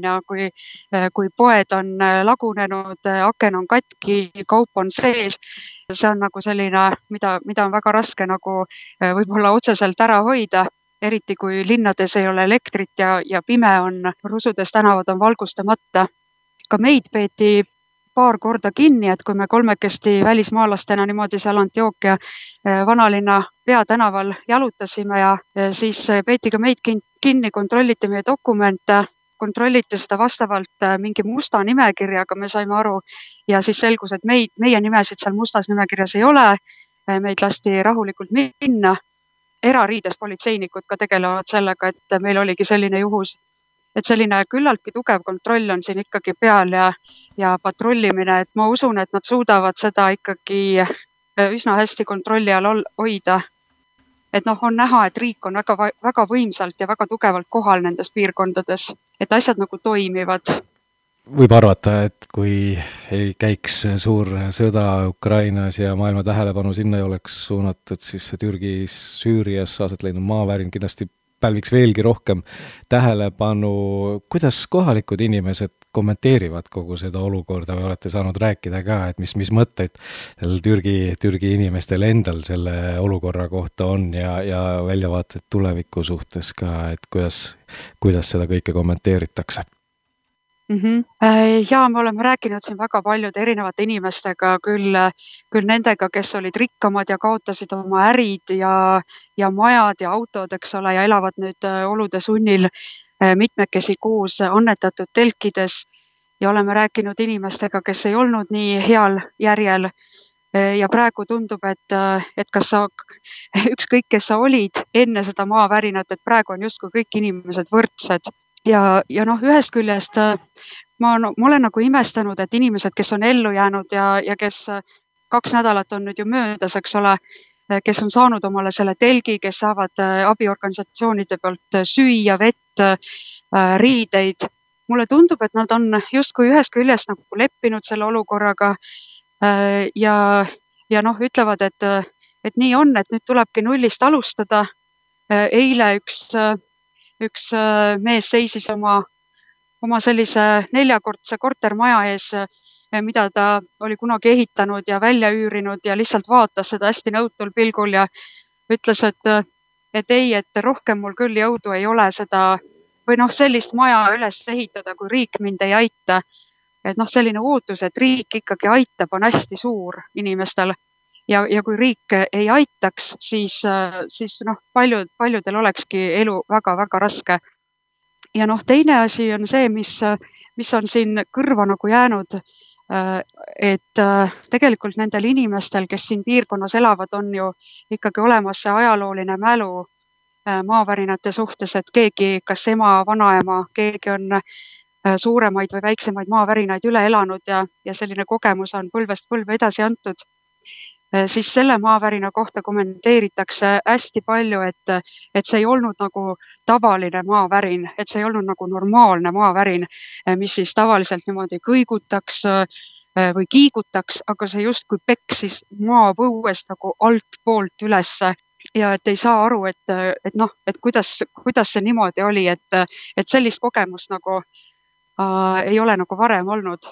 kui poed on lagunenud, aken on katki, kaup on sees. See on nagu selline, mida on väga raske nagu võib-olla otseselt ära hoida, eriti kui linnades ei ole elektrit ja pime on, rusudes tänavad on valgustamata. Ka meid peeti paar korda kinni, et kui me kolmekesti välismaalastena niimoodi seal Antiookia vanalinna peatänaval jalutasime ja siis peeti ka meid kinni, kontrolliti meie dokumente, kontrolliti seda vastavalt mingi musta nimekirjaga, me saime aru ja siis selgus, et meie nimesid seal mustas nimekirjas ei ole, meid lasti rahulikult minna. Erariides politseinikud ka tegelevad sellega, et meil oligi selline juhus. Et selline küllaltki tugev kontroll on siin ikkagi peal ja patrullimine, et ma usun, et nad suudavad seda ikkagi üsna hästi kontrolli all hoida. Et on näha, et riik on väga võimsalt ja väga tugevalt kohal nendes piirkondades, et asjad nagu toimivad. Võib arvata, et kui ei käiks suur sõda Ukrainas ja maailma tähelepanu sinna ei oleks suunatud, siis see Türgis, Süürias aset leidnud maavärin kindlasti pälviks veelgi rohkem tähelepanu. Kuidas kohalikud inimesed kommenteerivad kogu seda olukorda või olete saanud rääkida ka, et mis mõtteid Türgi inimestel endal selle olukorra kohta on ja väljavaated tuleviku suhtes ka, et kuidas seda kõike kommenteeritakse? Ja me oleme rääkinud siin väga paljude erinevate inimestega, küll nendega, kes olid rikkamad ja kaotasid oma ärid ja majad ja autod, eks ole, ja elavad nüüd olude sunnil mitmekesi koos annetatud telkides ja oleme rääkinud inimestega, kes ei olnud nii heal järjel ja praegu tundub, et kas sa ükskõik, kes sa olid enne seda maavärinat, et praegu on justkui kõik inimesed võrdsed. Ja ühest küljest ma olen nagu imestanud, et inimesed, kes on ellu jäänud ja kes 2 nädalat on nüüd ju möödas, eks ole, kes on saanud omale selle telgi, kes saavad abiorganisatsioonide pealt süüa, vett, riideid. Mulle tundub, et nad on justkui ühest küljest nagu leppinud selle olukorraga ja noh, ütlevad, et nii on, et nüüd tulebki nullist alustada. Eile üks mees seisis oma sellise 4-kordse kortermaja ees, mida ta oli kunagi ehitanud ja välja üürinud ja lihtsalt vaatas seda hästi nõutul pilgul ja ütles, et ei, et rohkem mul küll jõudu ei ole seda või noh, sellist maja üles ehitada, kui riik mind ei aita. Et noh, selline ootus, et riik ikkagi aitab, on hästi suur inimestel. Ja kui riik ei aitaks, siis noh, paljudel olekski elu väga-väga raske. Ja noh, teine asi on see, mis on siin kõrva nagu jäänud, et tegelikult nendel inimestel, kes siin piirkonnas elavad, on ju ikkagi olemas see ajalooline mälu maavärinate suhtes, et keegi, kas ema, vanaema, keegi on suuremaid või väiksemaid maavärinaid üle elanud ja selline kogemus on põlvest põlve edasi antud. Siis selle maavärina kohta kommenteeritakse hästi palju, et see ei olnud nagu tavaline maavärin, et see ei olnud nagu normaalne maavärin, mis siis tavaliselt niimoodi kõigutaks või kiigutaks, aga see justkui peksis maapõuest nagu alt poolt ülesse ja et ei saa aru, et kuidas see niimoodi oli, et sellist kogemust nagu ei ole nagu varem olnud.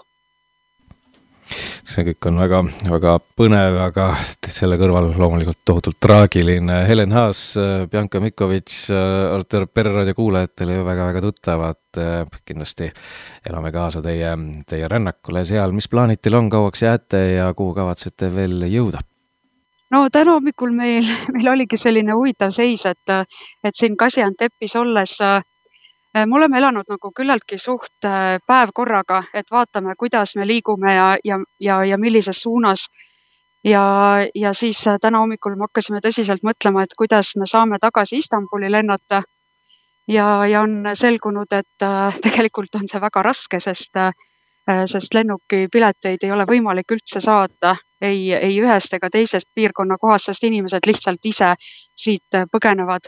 See kõik on väga, väga põnev, aga selle kõrval loomulikult tohutult traagiline. Helen Haas, Bianca Mikovits, Artur Perraadio kuulajatele ju väga-väga tuttavad. Kindlasti elame kaasa teie rännakule seal. Mis plaanid teil on, kauaks jääte ja kuhu kavatsete veel jõuda? No täna hommikul meil oligi selline huvitav seis, et siin Gaziantepis olles me oleme elanud nagu küllaltki suht päev korraga, et vaatame, kuidas me liigume ja millises suunas. Ja siis täna hommikul me hakkasime tõsiselt mõtlema, et kuidas me saame tagasi Istanbuli lennata. Ja on selgunud, et tegelikult on see väga raske, sest lennukipileteid ei ole võimalik üldse saada ei ühest ega teisest piirkonna kohast, sest inimesed lihtsalt ise siit põgenevad.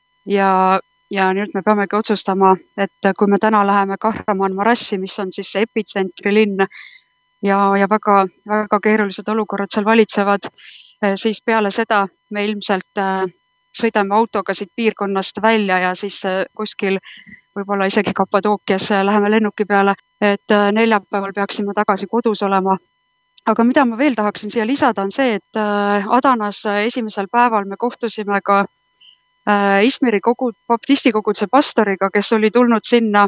Ja nüüd me peamegi otsustama, et kui me täna läheme Kahramanmaraši, mis on siis see epitsentri linn ja väga, väga keerulised olukorrad seal valitsevad, siis peale seda me ilmselt sõidame autoga siit piirkonnast välja ja siis kuskil võib-olla isegi Kapadookias läheme lennuki peale, et neljapäeval peaksime tagasi kodus olema. Aga mida ma veel tahaksin siia lisada on see, et Adanas esimesel päeval me kohtusime ka Izmiri baptistikoguduse pastoriga, kes oli tulnud sinna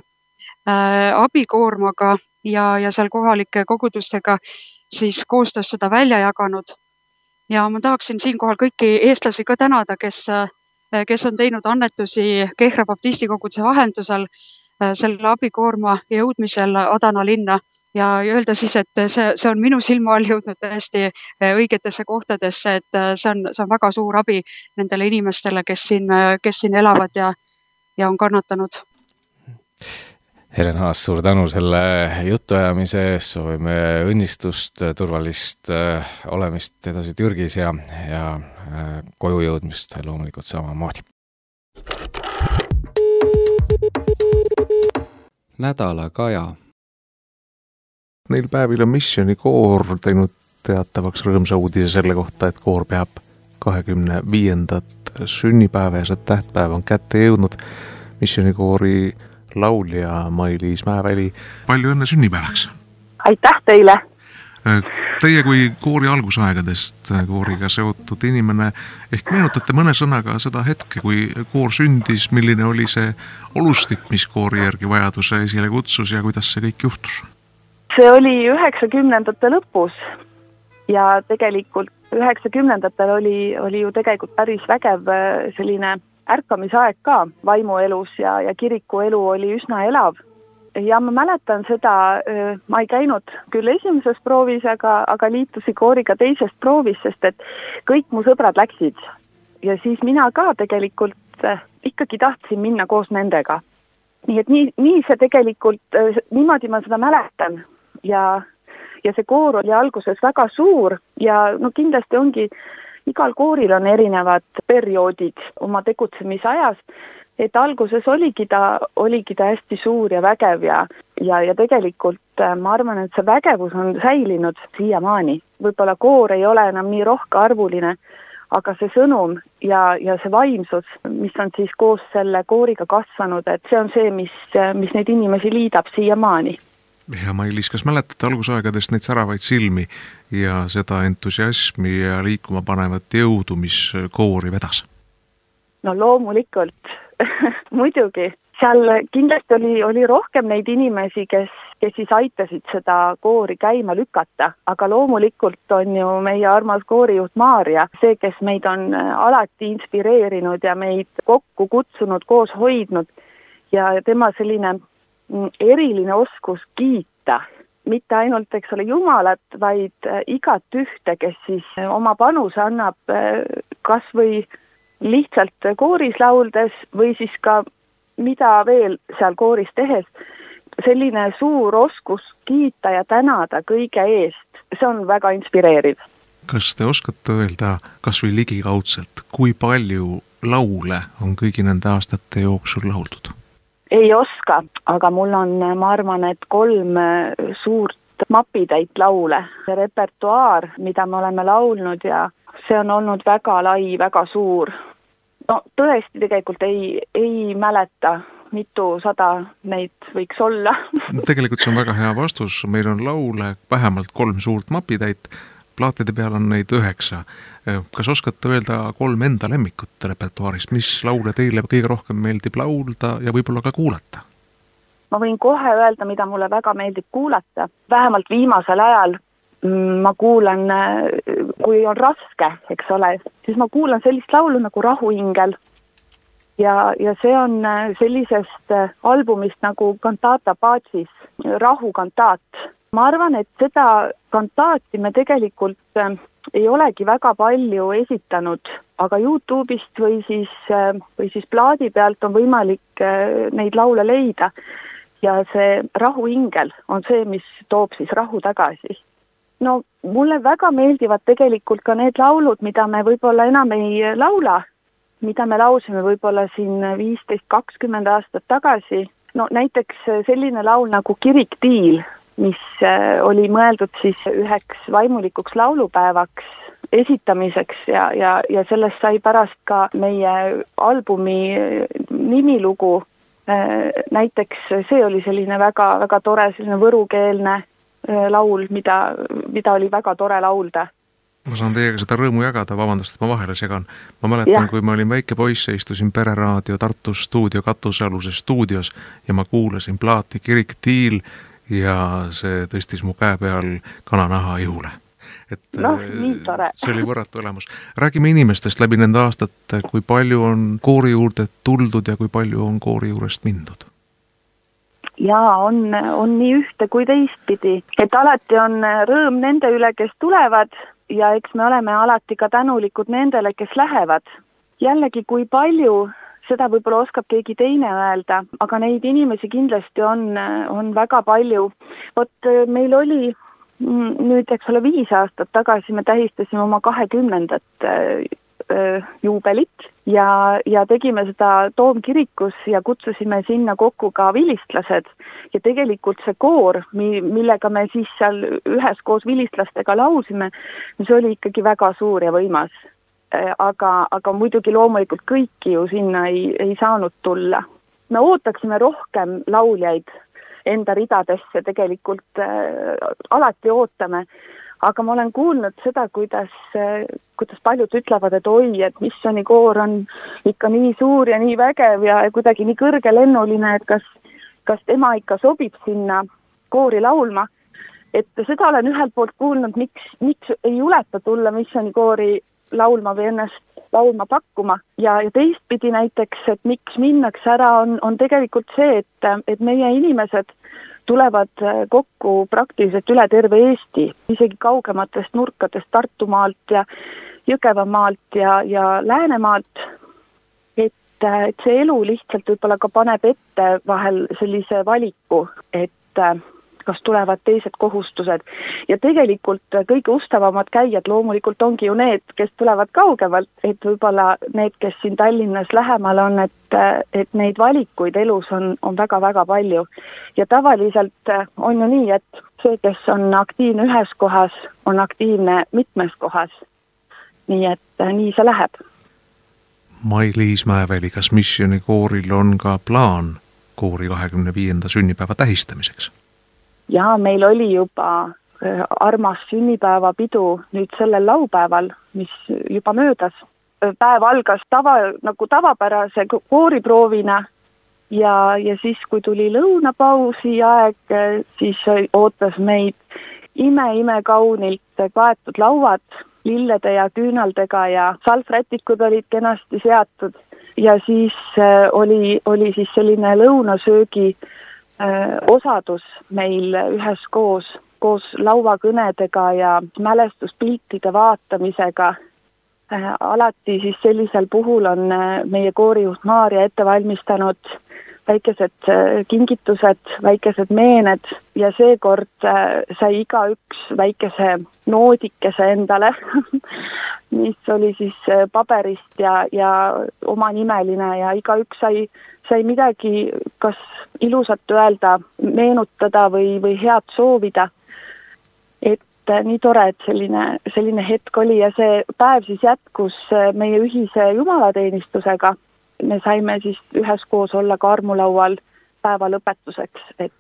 abikoormaga ja seal kohalike kogudustega siis koostöös seda välja jaganud. Ja ma tahaksin siinkohal kõiki eestlasi ka tänada, kes on teinud annetusi Kehra baptistikoguduse vahendusel selle abikoorma jõudmisel Adana linna ja öelda siis, et see on minu silma all jõudnud täiesti õigetesse kohtadesse, et see on väga suur abi nendele inimestele, kes siin elavad ja on kannatanud. Helen Haas, suur tänu selle jutuajamise eest, soovime õnnistust, turvalist olemist edasi Türgis ja koju jõudmist loomulikult samamoodi. Nädala Kaja. Neil päevil on missioonikoor teinud teatavaks rõõmsa uudise selle kohta, et koor peab 25. sünnipäeva ja see tähtpäev on kätte jõudnud. Missioonikoori laulja Mailis Mäeväli, palju õnne sünnipäevaks! Aitäh teile! Teie kui koori algusaegadest kooriga seotud inimene, ehk meenutate mõne sõnaga seda hetke, kui koor sündis, milline oli see olustik, mis koori järgi vajaduse esile kutsus ja kuidas see kõik juhtus? See oli 90ndate lõpus ja tegelikult 90ndatel oli ju tegelikult päris vägev selline ärkamisaeg ka vaimuelus ja kirikuelu oli üsna elav. Ja ma mäletan seda, ma ei käinud küll esimeses proovis, aga liitusin kooriga teises proovis, sest et kõik mu sõbrad läksid. Ja siis mina ka tegelikult ikkagi tahtsin minna koos nendega. Nii et nii see tegelikult, niimoodi ma seda mäletan. Ja see koor oli alguses väga suur ja no kindlasti ongi igal kooril on erinevad perioodid oma tegutsemisajas, et alguses oligi ta hästi suur ja vägev ja tegelikult ma arvan, et see vägevus on säilinud siiamaani. Võib-olla koor ei ole enam nii rohkearvuline, aga see sõnum ja see vaimsus, mis on siis koos selle kooriga kasvanud, et see on see, mis neid inimesi liidab siiamaani. Ja Mailis, kas mäletad algusaegadest neid säravaid silmi ja seda entusiasmi ja liikuma panevat jõudu, mis koori vedas? No loomulikult, muidugi. Seal kindlasti oli rohkem neid inimesi, kes siis aitasid seda koori käima lükata, aga loomulikult on ju meie armas koorijuht Maarja, see, kes meid on alati inspireerinud ja meid kokku kutsunud, koos hoidnud ja tema selline eriline oskus kiita, mitte ainult, eks ole, Jumalat, vaid igat ühte, kes siis oma panuse annab kas või lihtsalt kooris lauldes või siis ka mida veel seal kooris tehes. Selline suur oskus kiita ja tänada kõige eest, see on väga inspireeriv. Kas te oskate öelda kas või ligikaudselt, kui palju laule on kõigi nende aastate jooksul lauldud? Ei oska, aga mul on, ma arvan, et 3 suurt mapitäit laule. See repertuaar, mida me oleme laulnud ja see on olnud väga lai, väga suur. No tõesti tegelikult ei mäleta, mitu 100 neid võiks olla. Tegelikult see on väga hea vastus. Meil on laule vähemalt 3 suurt mapitäit. Plaatide peal on neid 9. Kas oskate öelda 3 enda lemmikut repertuaarist? Mis laule teile kõige rohkem meeldib laulda ja võib-olla ka kuulata? Ma võin kohe öelda, mida mulle väga meeldib kuulata. Vähemalt viimasel ajal ma kuulan, kui on raske, eks ole, siis ma kuulan sellist laulu nagu Rahuingel. Ja see on sellisest albumist nagu Cantata Pacis, rahukantaat. Ma arvan, et seda kantaati me tegelikult ei olegi väga palju esitanud, aga YouTube'ist või siis plaadi pealt on võimalik neid laule leida. Ja see Rahuingel on see, mis toob siis rahu tagasi. No mulle väga meeldivad tegelikult ka need laulud, mida me võib-olla enam ei laula, mida me laulsime võib-olla siin 15-20 aastat tagasi. No näiteks selline laul nagu Kirik Tiil, mis oli mõeldud siis üheks vaimulikuks laulupäevaks esitamiseks ja sellest sai pärast ka meie albumi nimilugu. Näiteks see oli selline väga, väga tore, selline võrukeelne laul, mida oli väga tore laulda. Ma saan teiega seda rõõmu jagada, vabandust, et ma vahele segan. Ma mäletan, kui ma olin väike poiss ja istusin Pereraadio Tartus stuudio katusealuses stuudios ja ma kuulasin plaati Kirik Tiil ja see tõstis mu käe peal kananaha ihule. Nii tore. See oli võrratu elamus. Räägime inimestest läbi nende aastat, kui palju on koori juurde tuldud ja kui palju on koori juurest mindud? Jaa, on nii ühte kui teistpidi, et alati on rõõm nende üle, kes tulevad ja eks me oleme alati ka tänulikud nendele, kes lähevad. Jällegi, kui palju, seda võib-olla oskab keegi teine öelda, aga neid inimesi kindlasti on väga palju. Vot meil oli nüüd, eks ole, 5 aastat tagasi me tähistasime oma 20. juubelit ja tegime seda Toomkirikus ja kutsusime sinna kokku ka vilistlased ja tegelikult see koor, millega me siis seal üheskoos vilistlastega laulsime, see oli ikkagi väga suur ja võimas. Aga muidugi loomulikult kõiki ju sinna ei saanud tulla. Me ootaksime rohkem lauljaid enda ridadesse, tegelikult alati ootame. Aga ma olen kuulnud seda, kuidas paljud ütlevad, et oi, et missioonikoor on ikka nii suur ja nii vägev ja kuidagi nii kõrgelennuline, et kas tema ikka sobib sinna koori laulma. Et seda olen ühelt poolt kuulnud, miks ei juleta tulla missioonikoori laulma või ennast laulma pakkuma. Ja teistpidi näiteks, et miks minnakse ära, on tegelikult see, et meie inimesed tulevad kokku praktiliselt üle terve Eesti, isegi kaugematest nurkadest Tartumaalt ja Jõgevamaalt ja Läänemaalt, et see elu lihtsalt võib-olla ka paneb ette vahel sellise valiku, et kas tulevad teised kohustused. Ja tegelikult kõige ustavamad käijad loomulikult ongi ju need, kes tulevad kaugemalt, et võib-olla need, kes siin Tallinnas lähemal on, et neid valikuid elus on väga-väga palju. Ja tavaliselt on ju nii, et see, kes on aktiivne ühes kohas, on aktiivne mitmes kohas. Nii et nii see läheb. Mai-Liis Mäeväli, kas Missioni kooril on ka plaan koori 25. sünnipäeva tähistamiseks? Ja meil oli juba armas sünnipäevapidu nüüd sellel laupäeval, mis juba möödas. Päev algas nagu tavapärase kooriproovina ja siis, kui tuli lõunapausi aeg, siis ootas meid ime kaunilt kaetud lauad lillede ja küünaldega ja salvrätikud olid kenasti seatud ja siis oli siis selline lõunasöögi osadus meil üheskoos koos lauakõnedega ja mälestuspiltide vaatamisega. Alati siis sellisel puhul on meie koorijuht Maarja ette valmistanud väikesed kingitused, väikesed meened ja seekord sai igaüks väikese noodikese endale, mis oli siis paberist ja omanimeline ja igaüks sai midagi kas ilusat öelda, meenutada või head soovida. Et nii tore, et selline hetk oli ja see päev siis jätkus meie ühise jumalateenistusega. Me saime siis üheskoos olla ka armulaual päeva lõpetuseks,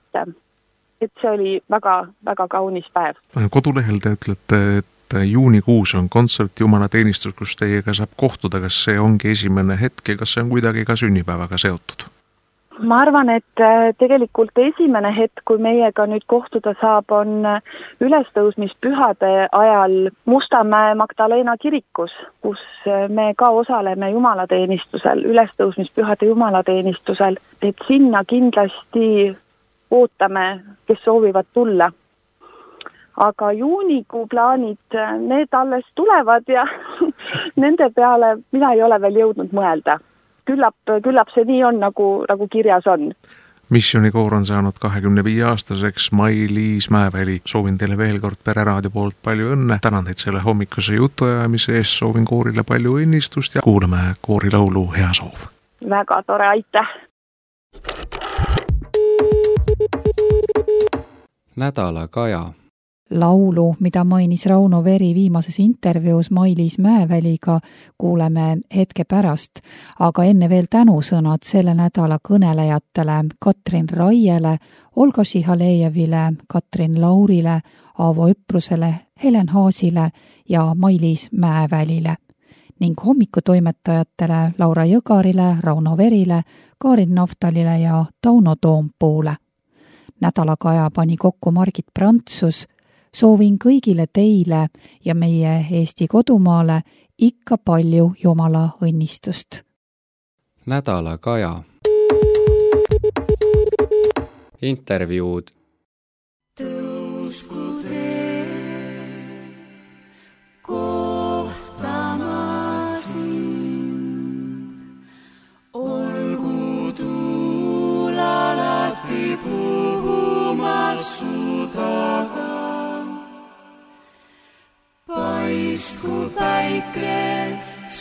et see oli väga kaunis päev. Kodulehel te ütlete, et juunikuus on kontsert jumalateenistus, kus teiega saab kohtuda. Kas see ongi esimene hetk ja kas see on kuidagi ka sünnipäevaga seotud? Ma arvan, et tegelikult esimene hetk, kui meiega nüüd kohtuda saab, on ülestõusmispühade ajal Mustamäe Magdalena kirikus, kus me ka osaleme jumalateenistusel, ülestõusmispühade jumalateenistusel, et sinna kindlasti ootame, kes soovivad tulla. Aga juunikuu plaanid, need alles tulevad ja nende peale mina ei ole veel jõudnud mõelda. Küllap see nii on, nagu kirjas on. Missioni koor on saanud 25-aastaseks. Mai-Liis Mäeväli, soovin teile veel kord Pereraadio poolt palju õnne. Tänan teid selle hommikuse jutuajamise eest, soovin koorile palju õnnistust ja kuulame koorilaulu Hea soov. Väga tore, aitäh! Nädala Kaja. Laulu, mida mainis Rauno Veri viimases intervjuus Mai-Liis Mäeväliga, kuuleme hetke pärast, aga enne veel tänusõnad selle nädala kõnelejatele Katrin Raiele, Olga Šihalejevile, Katrin Laurile, Aavo Öprusele, Helen Haasile ja Mai-Liis Mäevälile ning hommikutoimetajatele Laura Jõgarile, Rauno Verile, Karin Naftalile ja Tauno Toompuule. Nädala Kaja pani kokku Margit Prantsus. Soovin kõigile teile ja meie Eesti kodumaale ikka palju Jumala õnnistust. Nädala Kaja. Intervjuud. Tõusku tee, kohtama sind, olgu tuul alati puhumas su taga. Paistku päike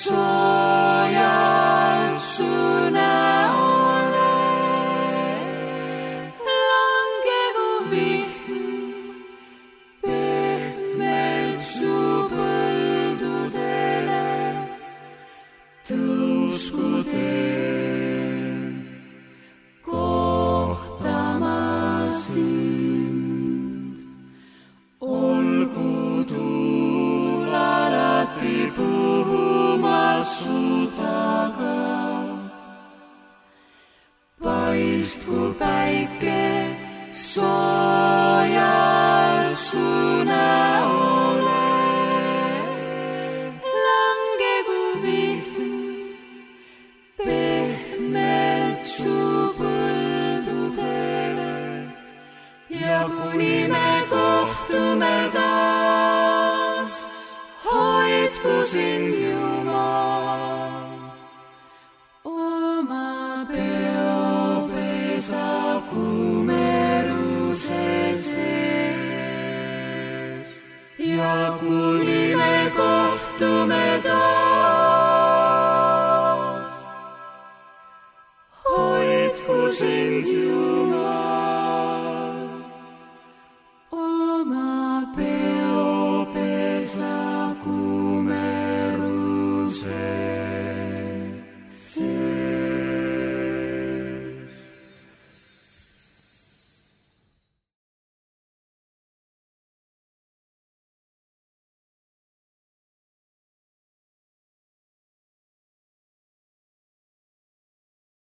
soojalt su näole, langegu vihm pehmelt su põldudele. Tõusku tee, kohtama sind, olgu puhumas su taga. Paistku päike soojalt su näole, langegu vihm pehmelt su põldudele. Ja kuni me kohtume taas, hoidku sind